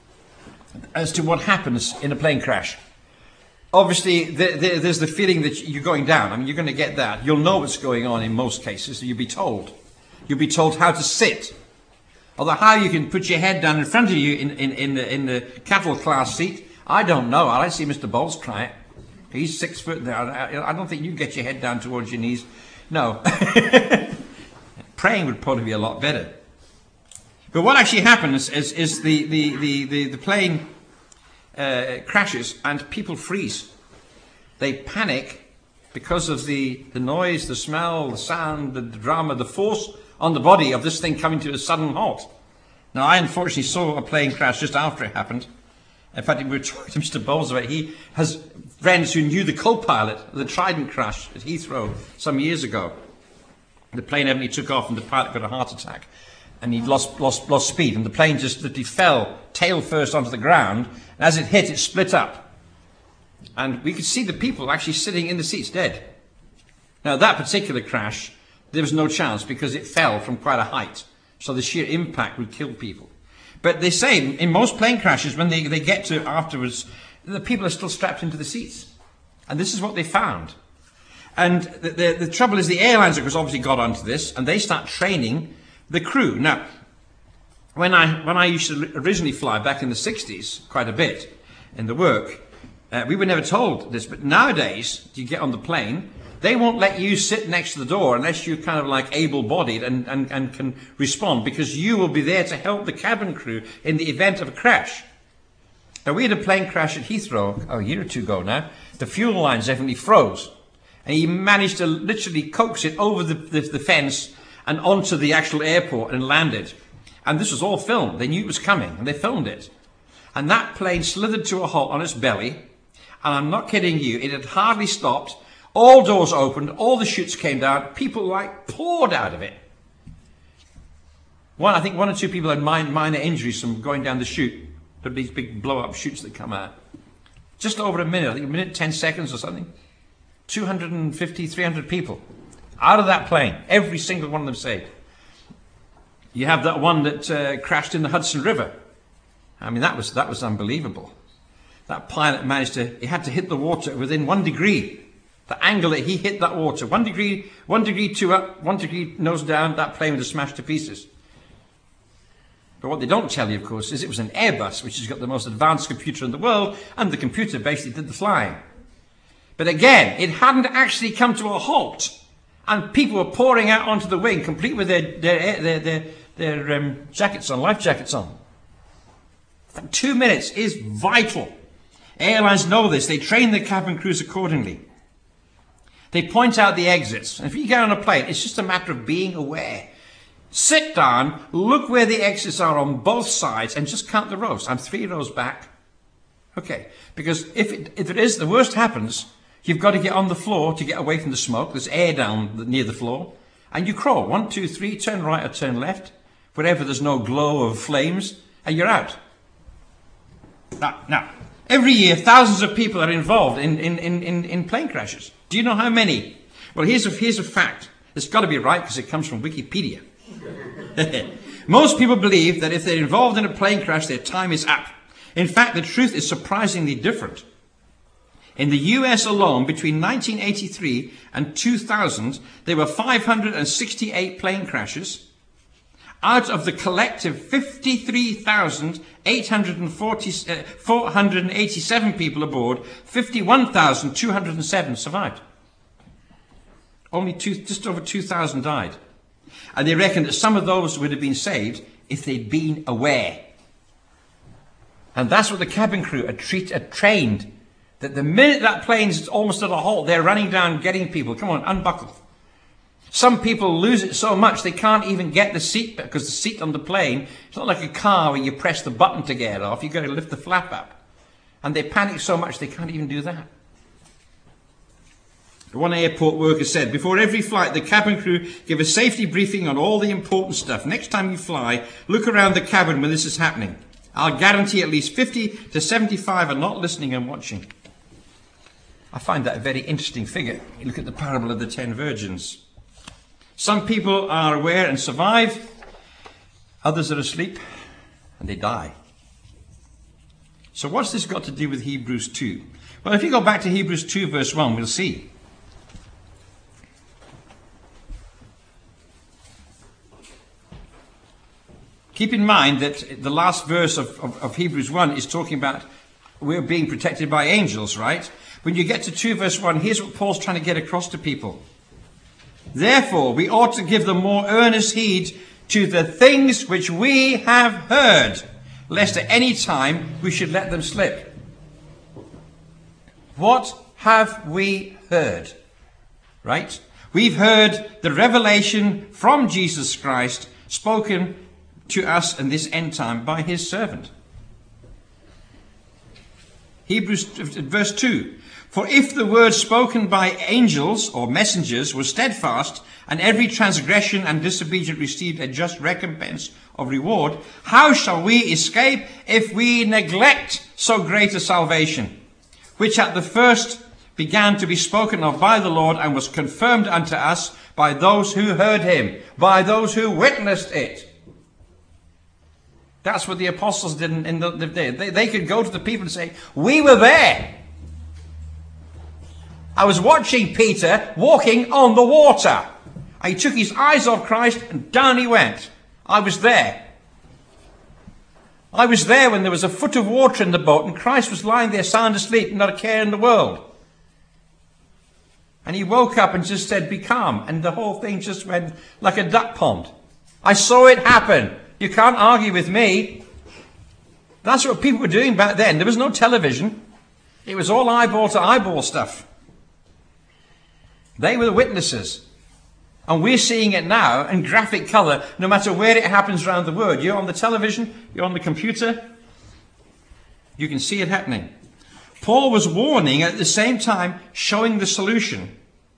as to what happens in a plane crash. Obviously, there's the feeling that you're going down. I mean, you're going to get that. You'll know what's going on in most cases. You'll be told. You'll be told how to sit. Although how you can put your head down in front of you in the capital class seat, I don't know. I'd like to see Mr. Bowles try it. He's 6 foot there. I don't think you get your head down towards your knees. No. Praying would probably be a lot better. But what actually happens is the plane crashes and people freeze. They panic because of the noise, the smell, the sound, the drama, the force on the body of this thing coming to a sudden halt. Now, I unfortunately saw a plane crash just after it happened. In fact, we were talking to Mr. Bowles about it. He has friends who knew the co-pilot of the Trident crash at Heathrow some years ago. The plane evidently took off and the pilot got a heart attack. And he lost speed. And the plane just literally fell tail first onto the ground. And as it hit, it split up. And we could see the people actually sitting in the seats dead. Now, that particular crash, there was no chance because it fell from quite a height. So the sheer impact would kill people. But they say in most plane crashes, when they get to afterwards, the people are still strapped into the seats. And this is what they found. And the trouble is the airlines, of course, obviously got onto this, and they start training the crew. Now, when I used to originally fly back in the 60s, quite a bit, in the work, we were never told this, but nowadays, you get on the plane, they won't let you sit next to the door unless you're kind of like able-bodied and can respond, because you will be there to help the cabin crew in the event of a crash. Now, we had a plane crash at Heathrow a year or 2 ago now. The fuel lines definitely froze. And he managed to literally coax it over the fence and onto the actual airport and landed. And this was all filmed. They knew it was coming and they filmed it. And that plane slithered to a halt on its belly. And I'm not kidding you, it had hardly stopped. All doors opened, all the chutes came down, people like poured out of it. I think 1 or 2 people had minor injuries from going down the chute. There are these big blow-up chutes that come out. Just over a minute, I think a minute, 10 seconds or something. 250, 300 people out of that plane, every single one of them saved. You have that one that crashed in the Hudson River. I mean, that was unbelievable. That pilot he had to hit the water within 1 degree. The angle that he hit that water, 1 degree, 1 degree 2 up, 1 degree nose down, that plane would have smashed to pieces. But what they don't tell you, of course, is it was an Airbus, which has got the most advanced computer in the world, and the computer basically did the flying. But again, it hadn't actually come to a halt, and people were pouring out onto the wing, complete with their jackets on, life jackets on. 2 minutes is vital. Airlines know this. They train their cabin crews accordingly. They point out the exits. And if you get on a plane, it's just a matter of being aware. Sit down, look where the exits are on both sides, and just count the rows. I'm 3 rows back. Okay, because if it is, the worst happens, you've got to get on the floor to get away from the smoke. There's air down near the floor. And you crawl. 1, 2, 3, turn right or turn left. Wherever there's no glow of flames, and you're out. Now, every year, thousands of people are involved in plane crashes. Do you know how many? Well, here's a fact. It's got to be right because it comes from Wikipedia. Most people believe that if they're involved in a plane crash, their time is up. In fact, the truth is surprisingly different. In the US alone, between 1983 and 2000, there were 568 plane crashes. Out of the collective 53,487 people aboard, 51,207 survived. Only just over 2,000 died. And they reckon that some of those would have been saved if they'd been aware. And that's what the cabin crew are trained. That the minute that plane's almost at a halt, they're running down, getting people. Come on, unbuckle. Some people lose it so much they can't even get the seat, because the seat on the plane, it's not like a car where you press the button to get off. You've got to lift the flap up. And they panic so much they can't even do that. One airport worker said, before every flight, the cabin crew give a safety briefing on all the important stuff. Next time you fly, look around the cabin when this is happening. I'll guarantee at least 50 to 75 are not listening and watching. I find that a very interesting figure. You look at the parable of the 10 virgins. Some people are aware and survive. Others are asleep and they die. So what's this got to do with Hebrews 2? Well, if you go back to Hebrews 2 verse 1, we'll see. Keep in mind that the last verse of Hebrews 1 is talking about we're being protected by angels, right? When you get to 2 verse 1, here's what Paul's trying to get across to people. Therefore, we ought to give them more earnest heed to the things which we have heard, lest at any time we should let them slip. What have we heard? Right? We've heard the revelation from Jesus Christ spoken to us in this end time by his servant. Hebrews verse 2. For if the word spoken by angels or messengers was steadfast, and every transgression and disobedience received a just recompense of reward, how shall we escape if we neglect so great a salvation, which at the first began to be spoken of by the Lord and was confirmed unto us by those who heard him, by those who witnessed it? That's what the apostles did in the day. They could go to the people and say, we were there. I was watching Peter walking on the water. He took his eyes off Christ and down he went. I was there. I was there when there was a foot of water in the boat and Christ was lying there sound asleep, not a care in the world. And he woke up and just said, be calm. And the whole thing just went like a duck pond. I saw it happen. You can't argue with me. That's what people were doing back then. There was no television. It was all eyeball to eyeball stuff. They were the witnesses. And we're seeing it now in graphic colour, no matter where it happens around the world. You're on the television, you're on the computer, you can see it happening. Paul was warning, at the same time showing the solution.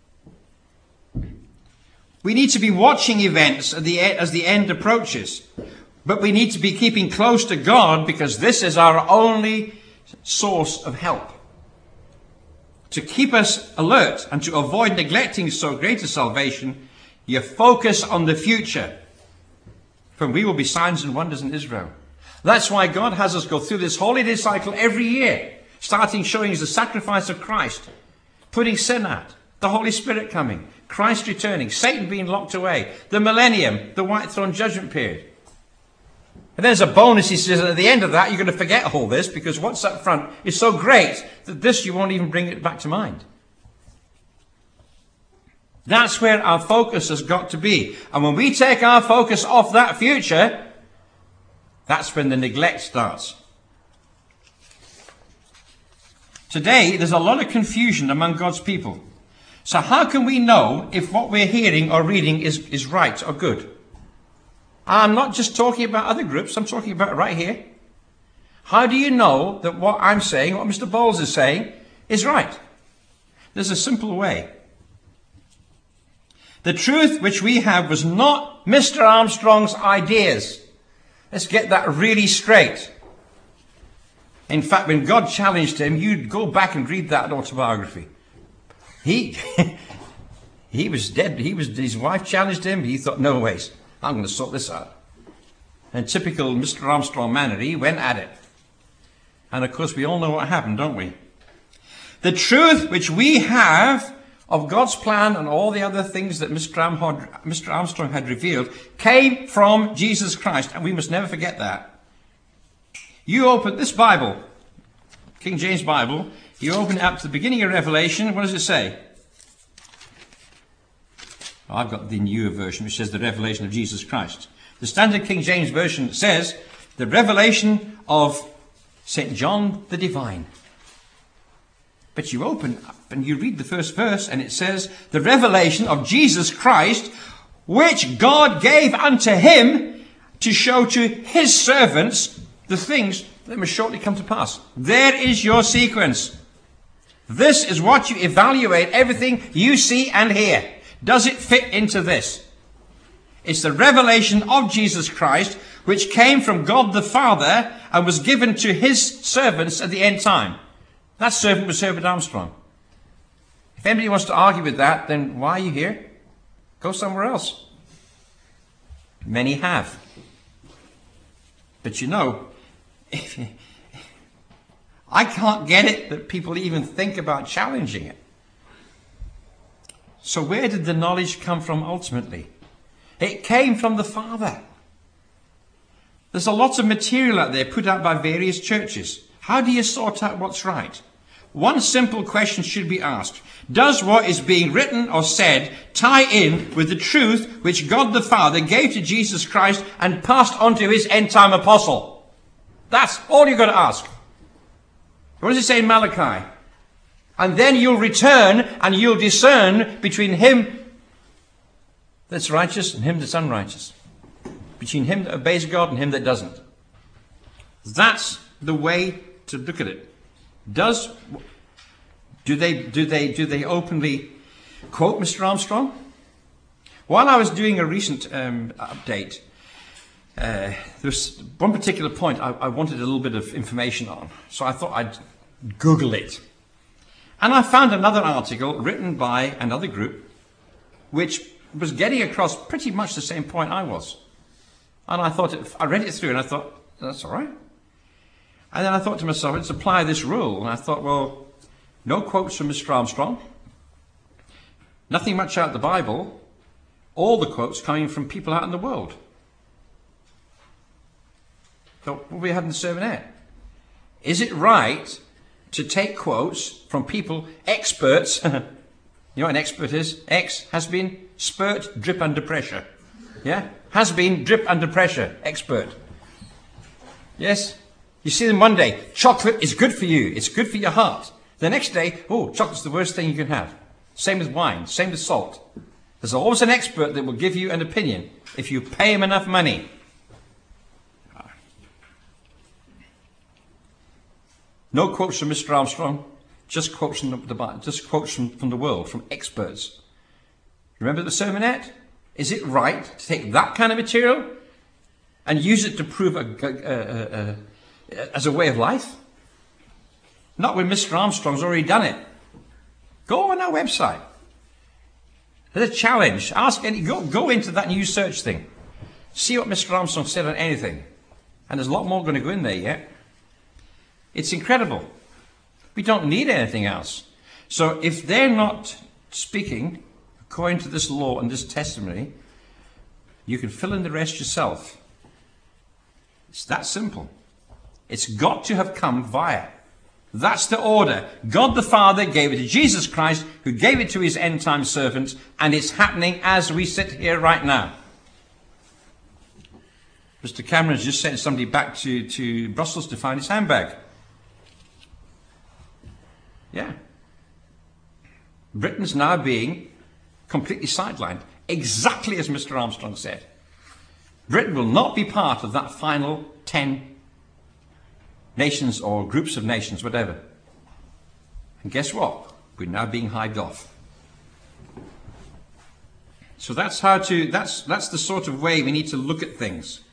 We need to be watching events as the end approaches. But we need to be keeping close to God, because this is our only source of help. To keep us alert and to avoid neglecting so great a salvation, you focus on the future. For we will be signs and wonders in Israel. That's why God has us go through this holiday cycle every year, starting showing us the sacrifice of Christ, putting sin out, the Holy Spirit coming, Christ returning, Satan being locked away, the millennium, the white throne judgment period. And there's a bonus, he says, at the end of that, you're going to forget all this, because what's up front is so great that this, you won't even bring it back to mind. That's where our focus has got to be. And when we take our focus off that future, that's when the neglect starts. Today, there's a lot of confusion among God's people. So how can we know if what we're hearing or reading is right or good? I'm not just talking about other groups, I'm talking about right here. How do you know that what I'm saying, what Mr. Bowles is saying, is right? There's a simple way. The truth which we have was not Mr. Armstrong's ideas. Let's get that really straight. In fact, when God challenged him, you'd go back and read that autobiography. He was dead. His wife challenged him. He thought, no ways, I'm going to sort this out. In typical Mr. Armstrong manner, he went at it. And of course, we all know what happened, don't we? The truth which we have of God's plan and all the other things that Mr. Armstrong had revealed came from Jesus Christ. And we must never forget that. You open this Bible, King James Bible, you open it up to the beginning of Revelation. What does it say? I've got the newer version, which says the revelation of Jesus Christ. The Standard King James Version says the revelation of St. John the Divine. But you open up and you read the first verse and it says, the revelation of Jesus Christ, which God gave unto him to show to his servants the things that must shortly come to pass. There is your sequence. This is what you evaluate everything you see and hear. Does it fit into this? It's the revelation of Jesus Christ, which came from God the Father and was given to his servants at the end time. That servant was Herbert Armstrong. If anybody wants to argue with that, then why are you here? Go somewhere else. Many have. But you know, I can't get it that people even think about challenging it. So where did the knowledge come from ultimately? It came from the Father. There's a lot of material out there put out by various churches. How do you sort out what's right? One simple question should be asked. Does what is being written or said tie in with the truth which God the Father gave to Jesus Christ and passed on to his end-time apostle? That's all you've got to ask. What does it say in Malachi? And then you'll return and you'll discern between him that's righteous and him that's unrighteous. Between him that obeys God and him that doesn't. That's the way to look at it. Do they openly quote Mr. Armstrong? While I was doing a recent update, there was one particular point I wanted a little bit of information on. So I thought I'd Google it. And I found another article written by another group which was getting across pretty much the same point I was. And I read it through and I thought, that's all right. And then I thought to myself, let's apply this rule. And I thought, well, no quotes from Mr. Armstrong. Nothing much out of the Bible. All the quotes coming from people out in the world. So what we have in the sermonette. Is it right to take quotes from people, experts? You know what an expert is? X has been, spurt, drip under pressure. Yeah? Has been, drip under pressure, expert. Yes? You see them one day, chocolate is good for you. It's good for your heart. The next day, oh, chocolate's the worst thing you can have. Same with wine, same with salt. There's always an expert that will give you an opinion if you pay him enough money. No quotes from Mr. Armstrong, just quotes from the Bible, just quotes from the world, from experts. Remember the sermonette? Is it right to take that kind of material and use it to prove as a way of life? Not when Mr. Armstrong's already done it. Go on our website. There's a challenge. Go into that new search thing. See what Mr. Armstrong said on anything. And there's a lot more going to go in there yet. It's incredible. We don't need anything else. So if they're not speaking according to this law and this testimony, you can fill in the rest yourself. It's that simple. It's got to have come via That's the order. God the Father gave it to Jesus Christ, who gave it to his end-time servants, and it's happening as we sit here right now. Mr. Cameron has just sent somebody back to Brussels to find his handbag. Yeah. Britain's now being completely sidelined, exactly as Mr. Armstrong said. Britain will not be part of that final 10 nations or groups of nations, whatever. And guess what? We're now being hived off. So that's the sort of way we need to look at things.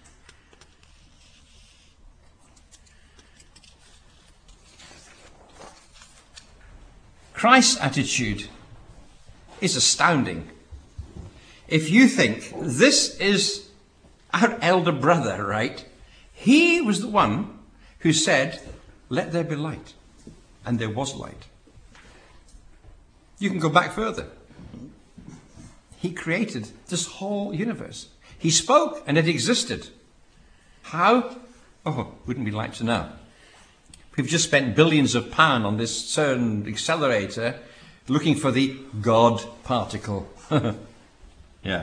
Christ's attitude is astounding. If you think this is our elder brother, right? He was the one who said, "Let there be light." And there was light. You can go back further. He created this whole universe. He spoke and it existed. How? Oh, wouldn't we like to know? We've just spent billions of pounds on this CERN accelerator looking for the God particle. Yeah.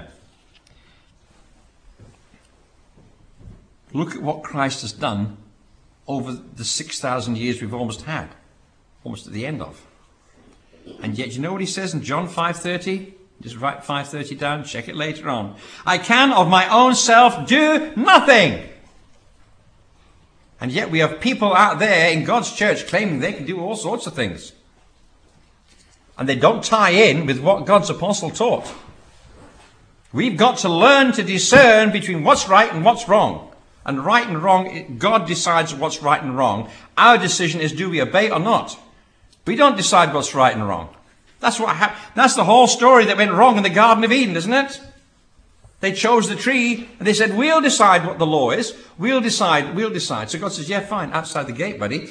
Look at what Christ has done over the 6,000 years we've almost had, almost at the end of. And yet, you know what he says in John 5:30? Just write 5:30 down, check it later on. I can of my own self do nothing. And yet we have people out there in God's church claiming they can do all sorts of things. And they don't tie in with what God's apostle taught. We've got to learn to discern between what's right and what's wrong. And right and wrong, God decides what's right and wrong. Our decision is, do we obey or not? We don't decide what's right and wrong. That's the whole story that went wrong in the Garden of Eden, isn't it? They chose the tree and they said, we'll decide what the law is. We'll decide. So God says, yeah, fine, outside the gate, buddy.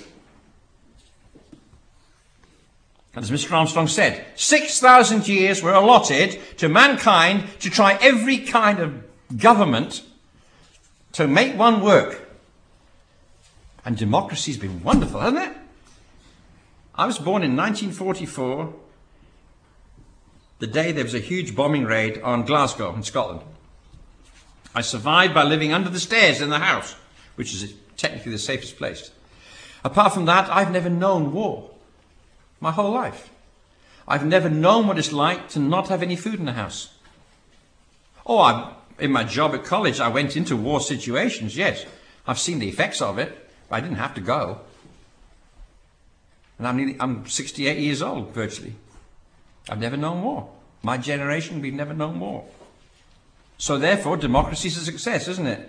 And as Mr. Armstrong said, 6,000 years were allotted to mankind to try every kind of government to make one work. And democracy's been wonderful, hasn't it? I was born in 1944, the day there was a huge bombing raid on Glasgow in Scotland. I survived by living under the stairs in the house, which is technically the safest place. Apart from that, I've never known war. My whole life. I've never known what it's like to not have any food in the house. In my job at college, I went into war situations, yes. I've seen the effects of it, but I didn't have to go. And I'm 68 years old, virtually. I've never known war. My generation, we've never known war. So therefore, democracy is a success, isn't it?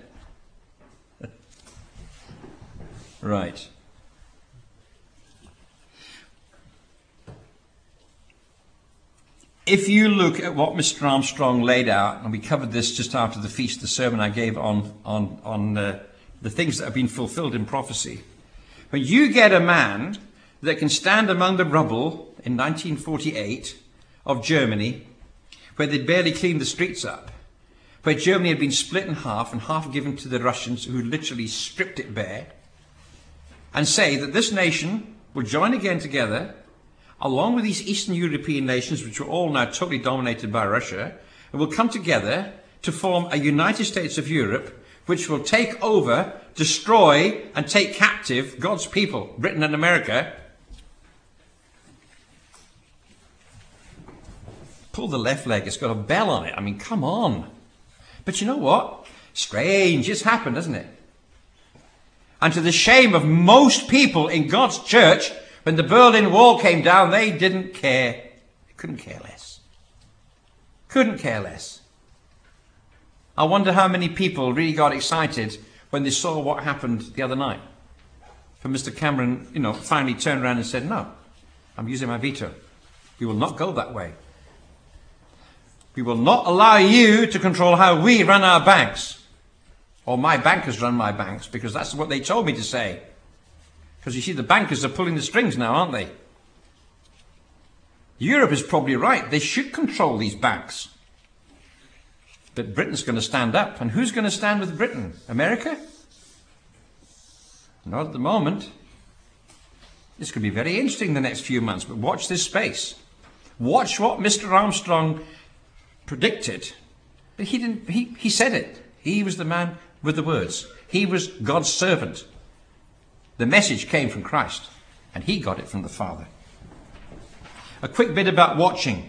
Right. If you look at what Mr. Armstrong laid out, and we covered this just after the feast, the sermon I gave on the things that have been fulfilled in prophecy. When you get a man that can stand among the rubble in 1948 of Germany, where they'd barely cleaned the streets up, where Germany had been split in half and half given to the Russians, who literally stripped it bare, and say that this nation will join again together, along with these Eastern European nations, which are all now totally dominated by Russia, and will come together to form a United States of Europe, which will take over, destroy, and take captive God's people, Britain and America. Pull the left leg, it's got a bell on it. I mean, come on. But you know what? Strange, it's happened, hasn't it? And to the shame of most people in God's church, when the Berlin Wall came down, they didn't care. They couldn't care less. Couldn't care less. I wonder how many people really got excited when they saw what happened the other night. For Mr. Cameron, finally turned around and said, no, I'm using my veto. We will not go that way. We will not allow you to control how we run our banks. Or my bankers run my banks, because that's what they told me to say. Because you see, the bankers are pulling the strings now, aren't they? Europe is probably right. They should control these banks. But Britain's going to stand up. And who's going to stand with Britain? America? Not at the moment. This could be very interesting the next few months, but watch this space. Watch what Mr. Armstrong predicted. But he didn't. He said it. He was the man with the words. He was God's servant. The message came from Christ, and he got it from the Father. A quick bit about watching.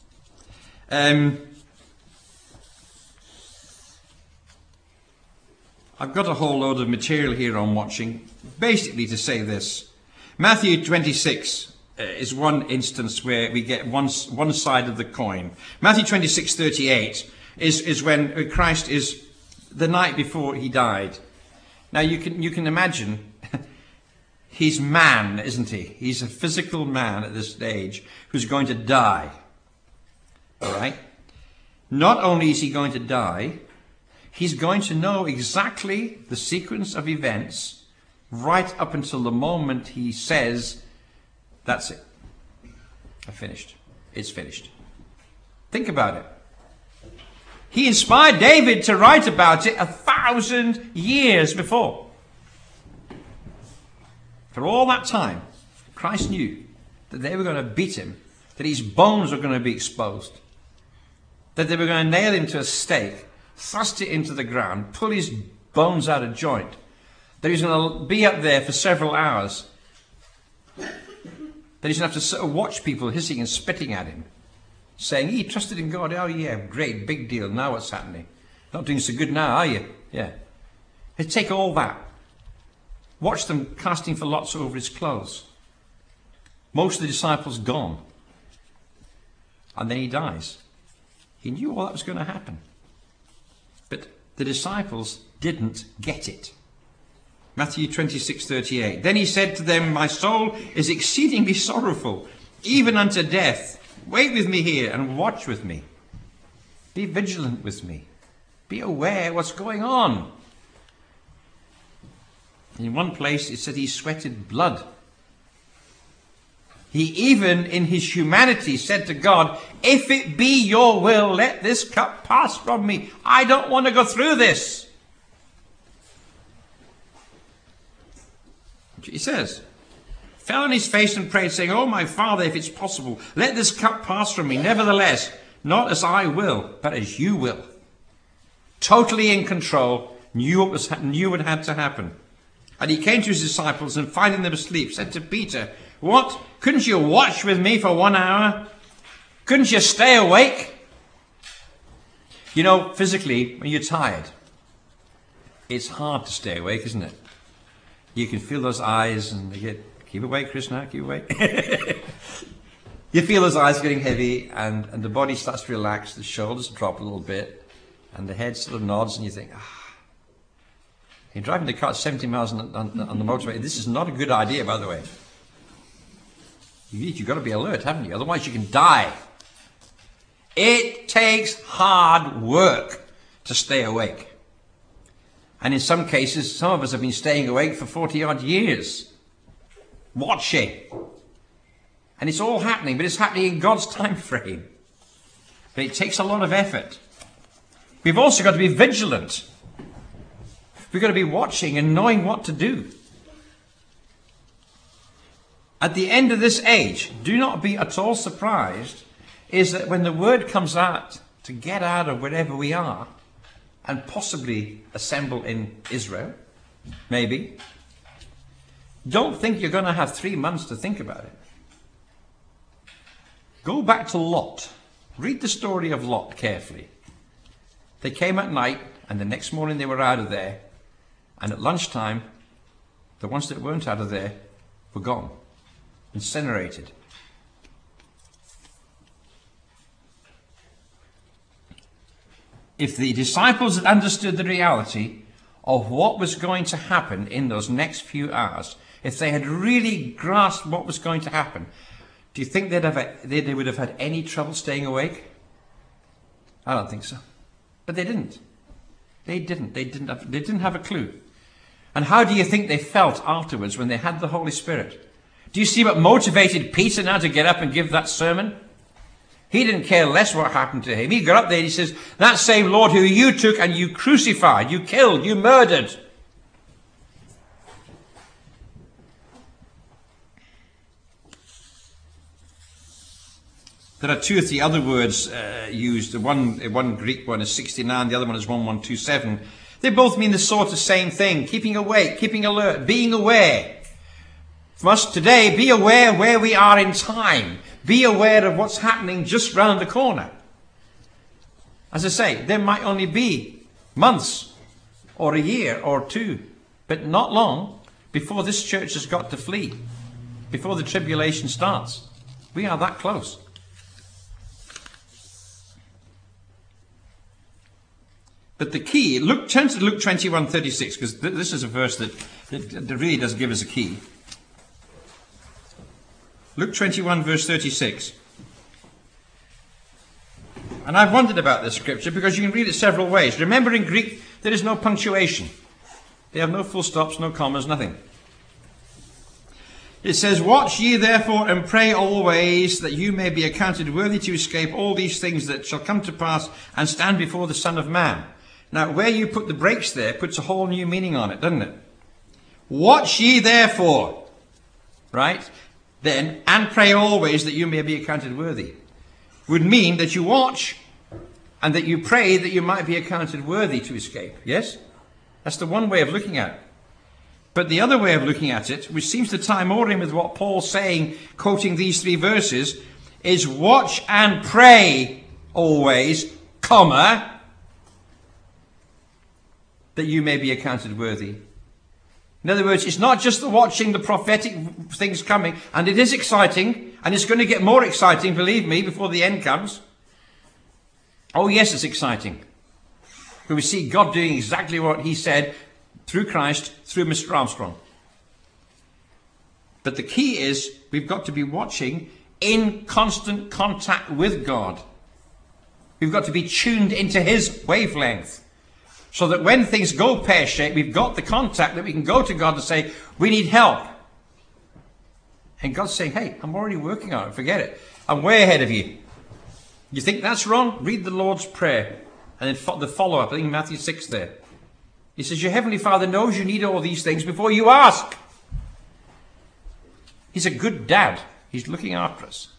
I've got a whole load of material here on watching, basically to say this. Matthew 26 is one instance where we get one side of the coin. Matthew 26:38 is when Christ is the night before he died. Now you can imagine, he's man, isn't he? He's a physical man at this stage who's going to die. All right? Not only is he going to die, he's going to know exactly the sequence of events right up until the moment he says, that's it. I've finished. It's finished. Think about it. He inspired David to write about it 1,000 years before. For all that time, Christ knew that they were going to beat him, that his bones were going to be exposed, that they were going to nail him to a stake, thrust it into the ground, pull his bones out of joint, that he's going to be up there for several hours, that he's going to have to sort of watch people hissing and spitting at him, saying, he trusted in God. Oh yeah, great, big deal. Now what's happening? Not doing so good now, are you? Yeah. He'd take all that. Watch them casting for lots over his clothes. Most of the disciples gone. And then he dies. He knew all that was going to happen. But the disciples didn't get it. Matthew 26:38. Then he said to them, my soul is exceedingly sorrowful, even unto death. Wait with me here and watch with me. Be vigilant with me. Be aware what's going on. In one place it said he sweated blood. He even in his humanity said to God, if it be your will, let this cup pass from me. I don't want to go through this. That's what he says. Fell on his face and prayed, saying, oh my Father, if it's possible, let this cup pass from me. Nevertheless, not as I will, but as you will. Totally in control, knew what had to happen. And he came to his disciples and finding them asleep, said to Peter, what? Couldn't you watch with me for 1 hour? Couldn't you stay awake? You know, physically, when you're tired, it's hard to stay awake, isn't it? You can feel those eyes and they get, keep awake, Krishna, keep awake. You feel those eyes getting heavy and the body starts to relax, the shoulders drop a little bit and the head sort of nods and you think, you're driving the car at 70 miles on the motorway. This is not a good idea, by the way. You've got to be alert, haven't you? Otherwise you can die. It takes hard work to stay awake. And in some cases, some of us have been staying awake for 40 odd years. Watching. And it's all happening, but it's happening in God's time frame. But it takes a lot of effort. We've also got to be vigilant. We've got to be watching and knowing what to do. At the end of this age, do not be at all surprised, is that when the word comes out to get out of wherever we are and possibly assemble in Israel, maybe, don't think you're going to have 3 months to think about it. Go back to Lot. Read the story of Lot carefully. They came at night and the next morning they were out of there. And at lunchtime, the ones that weren't out of there were gone, incinerated. If the disciples had understood the reality of what was going to happen in those next few hours, if they had really grasped what was going to happen, do you think they would have had any trouble staying awake? I don't think so. But they didn't. They didn't have a clue. And how do you think they felt afterwards when they had the Holy Spirit? Do you see what motivated Peter now to get up and give that sermon? He didn't care less what happened to him. He got up there and he says, that same Lord who you took and you crucified, you killed, you murdered. There are 2 or 3 other words used. One Greek one is 69, the other one is 1127. They both mean the sort of same thing. Keeping awake, keeping alert, being aware. For us today, be aware where we are in time. Be aware of what's happening just round the corner. As I say, there might only be months or a year or 2, but not long before this church has got to flee, before the tribulation starts. We are that close. But the key, turn to Luke 21:36, because this is a verse that really does give us a key. Luke 21 verse 36. And I've wondered about this scripture because you can read it several ways. Remember, in Greek there is no punctuation. They have no full stops, no commas, nothing. It says, "Watch ye therefore and pray always, that you may be accounted worthy to escape all these things that shall come to pass and stand before the Son of Man." Now, where you put the brakes there puts a whole new meaning on it, doesn't it? Watch ye therefore, right? Then, and pray always that you may be accounted worthy. Would mean that you watch and that you pray that you might be accounted worthy to escape. Yes? That's the one way of looking at it. But the other way of looking at it, which seems to tie more in with what Paul's saying, quoting these 3 verses, is watch and pray always, comma, that you may be accounted worthy. In other words, it's not just the watching the prophetic things coming, and it is exciting, and it's going to get more exciting, believe me, before the end comes. Oh yes, it's exciting. But we see God doing exactly what he said through Christ, through Mr. Armstrong. But the key is we've got to be watching in constant contact with God. We've got to be tuned into his wavelength. So that when things go pear-shaped, we've got the contact that we can go to God and say, we need help. And God's saying, hey, I'm already working on it. Forget it. I'm way ahead of you. You think that's wrong? Read the Lord's Prayer. And then the follow-up, I think in Matthew 6 there. He says, your Heavenly Father knows you need all these things before you ask. He's a good dad. He's looking after us.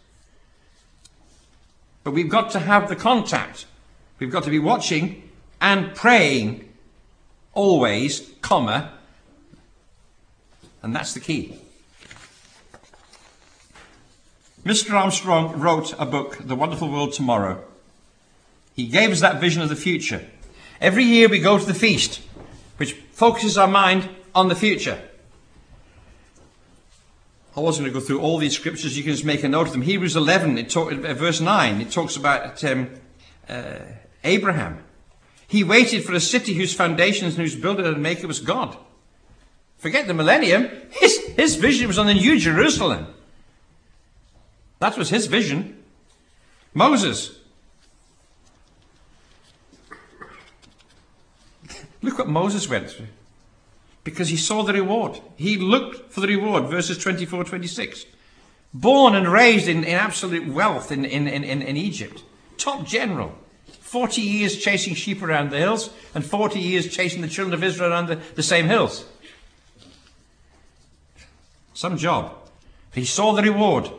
But we've got to have the contact. We've got to be watching and praying always, comma, and that's the key. Mr. Armstrong wrote a book, The Wonderful World Tomorrow. He gave us that vision of the future. Every year we go to the feast, which focuses our mind on the future. I wasn't going to go through all these scriptures. You can just make a note of them. Hebrews 11, verse 9, it talks about Abraham. He waited for a city whose foundations and whose builder and maker was God. Forget the millennium. His vision was on the New Jerusalem. That was his vision. Moses. Look what Moses went through. Because he saw the reward. He looked for the reward. Verses 24, 26. Born and raised in absolute wealth in Egypt. Top general. 40 years chasing sheep around the hills, and 40 years chasing the children of Israel around the same hills. Some job. He saw the reward.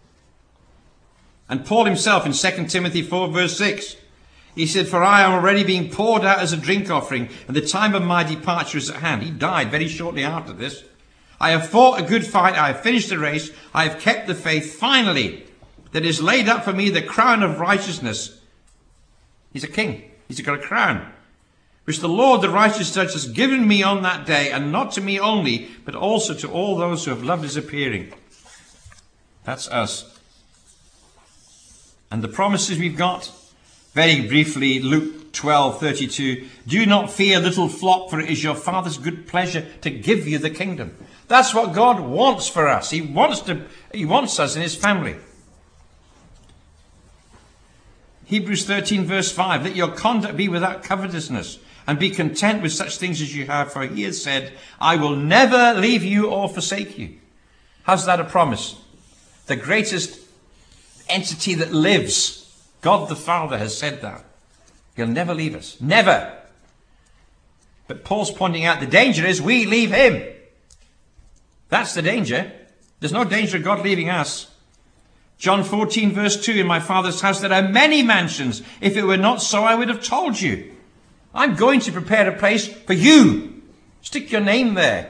And Paul himself in 2 Timothy 4 verse 6, he said, for I am already being poured out as a drink offering, and the time of my departure is at hand. He died very shortly after this. I have fought a good fight, I have finished the race, I have kept the faith. Finally, there is laid up for me the crown of righteousness. He's a king. He's got a crown, which the Lord, the righteous judge, has given me on that day, and not to me only, but also to all those who have loved his appearing. That's us. And the promises we've got, very briefly, Luke 12:32. Do not fear, little flock, for it is your Father's good pleasure to give you the kingdom. That's what God wants for us. He wants us in his family. Hebrews 13 verse 5, let your conduct be without covetousness, and be content with such things as you have, for he has said, I will never leave you or forsake you. How's that a promise? The greatest entity that lives, God the Father, has said that. He'll never leave us. Never. But Paul's pointing out the danger is we leave him. That's the danger. There's no danger of God leaving us. John 14 verse 2, in my Father's house there are many mansions. If it were not so, I would have told you. I'm going to prepare a place for you. Stick your name there.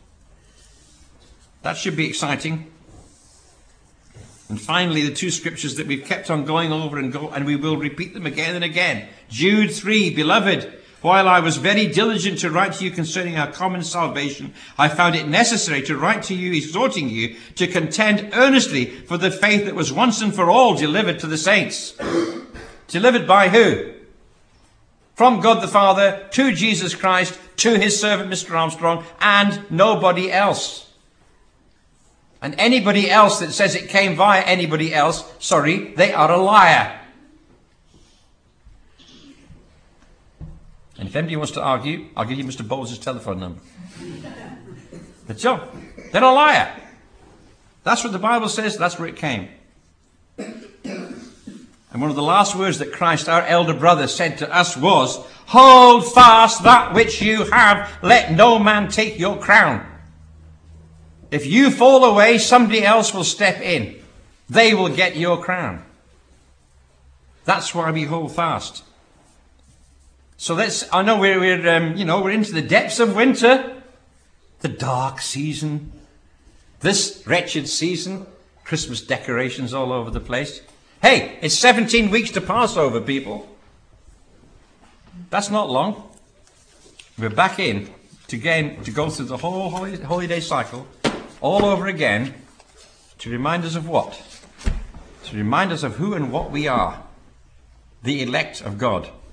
That should be exciting. And finally, the two scriptures that we've kept on going over and we will repeat them again and again. Jude 3, beloved, while I was very diligent to write to you concerning our common salvation, I found it necessary to write to you, exhorting you to contend earnestly for the faith that was once and for all delivered to the saints. Delivered by who? From God the Father, to Jesus Christ, to his servant Mr. Armstrong, and nobody else. And anybody else that says it came via anybody else, sorry, they are a liar. And if anybody wants to argue, I'll give you Mr. Bowles' telephone number. But so, they're a liar. That's what the Bible says, that's where it came. And one of the last words that Christ, our elder brother, said to us was, hold fast that which you have, let no man take your crown. If you fall away, somebody else will step in. They will get your crown. That's why we hold fast. So I know we're into the depths of winter, the dark season, this wretched season, Christmas decorations all over the place. Hey, it's 17 weeks to Passover, people. That's not long. We're back in to go through the whole holiday cycle all over again to remind us of what? To remind us of who and what we are. The elect of God.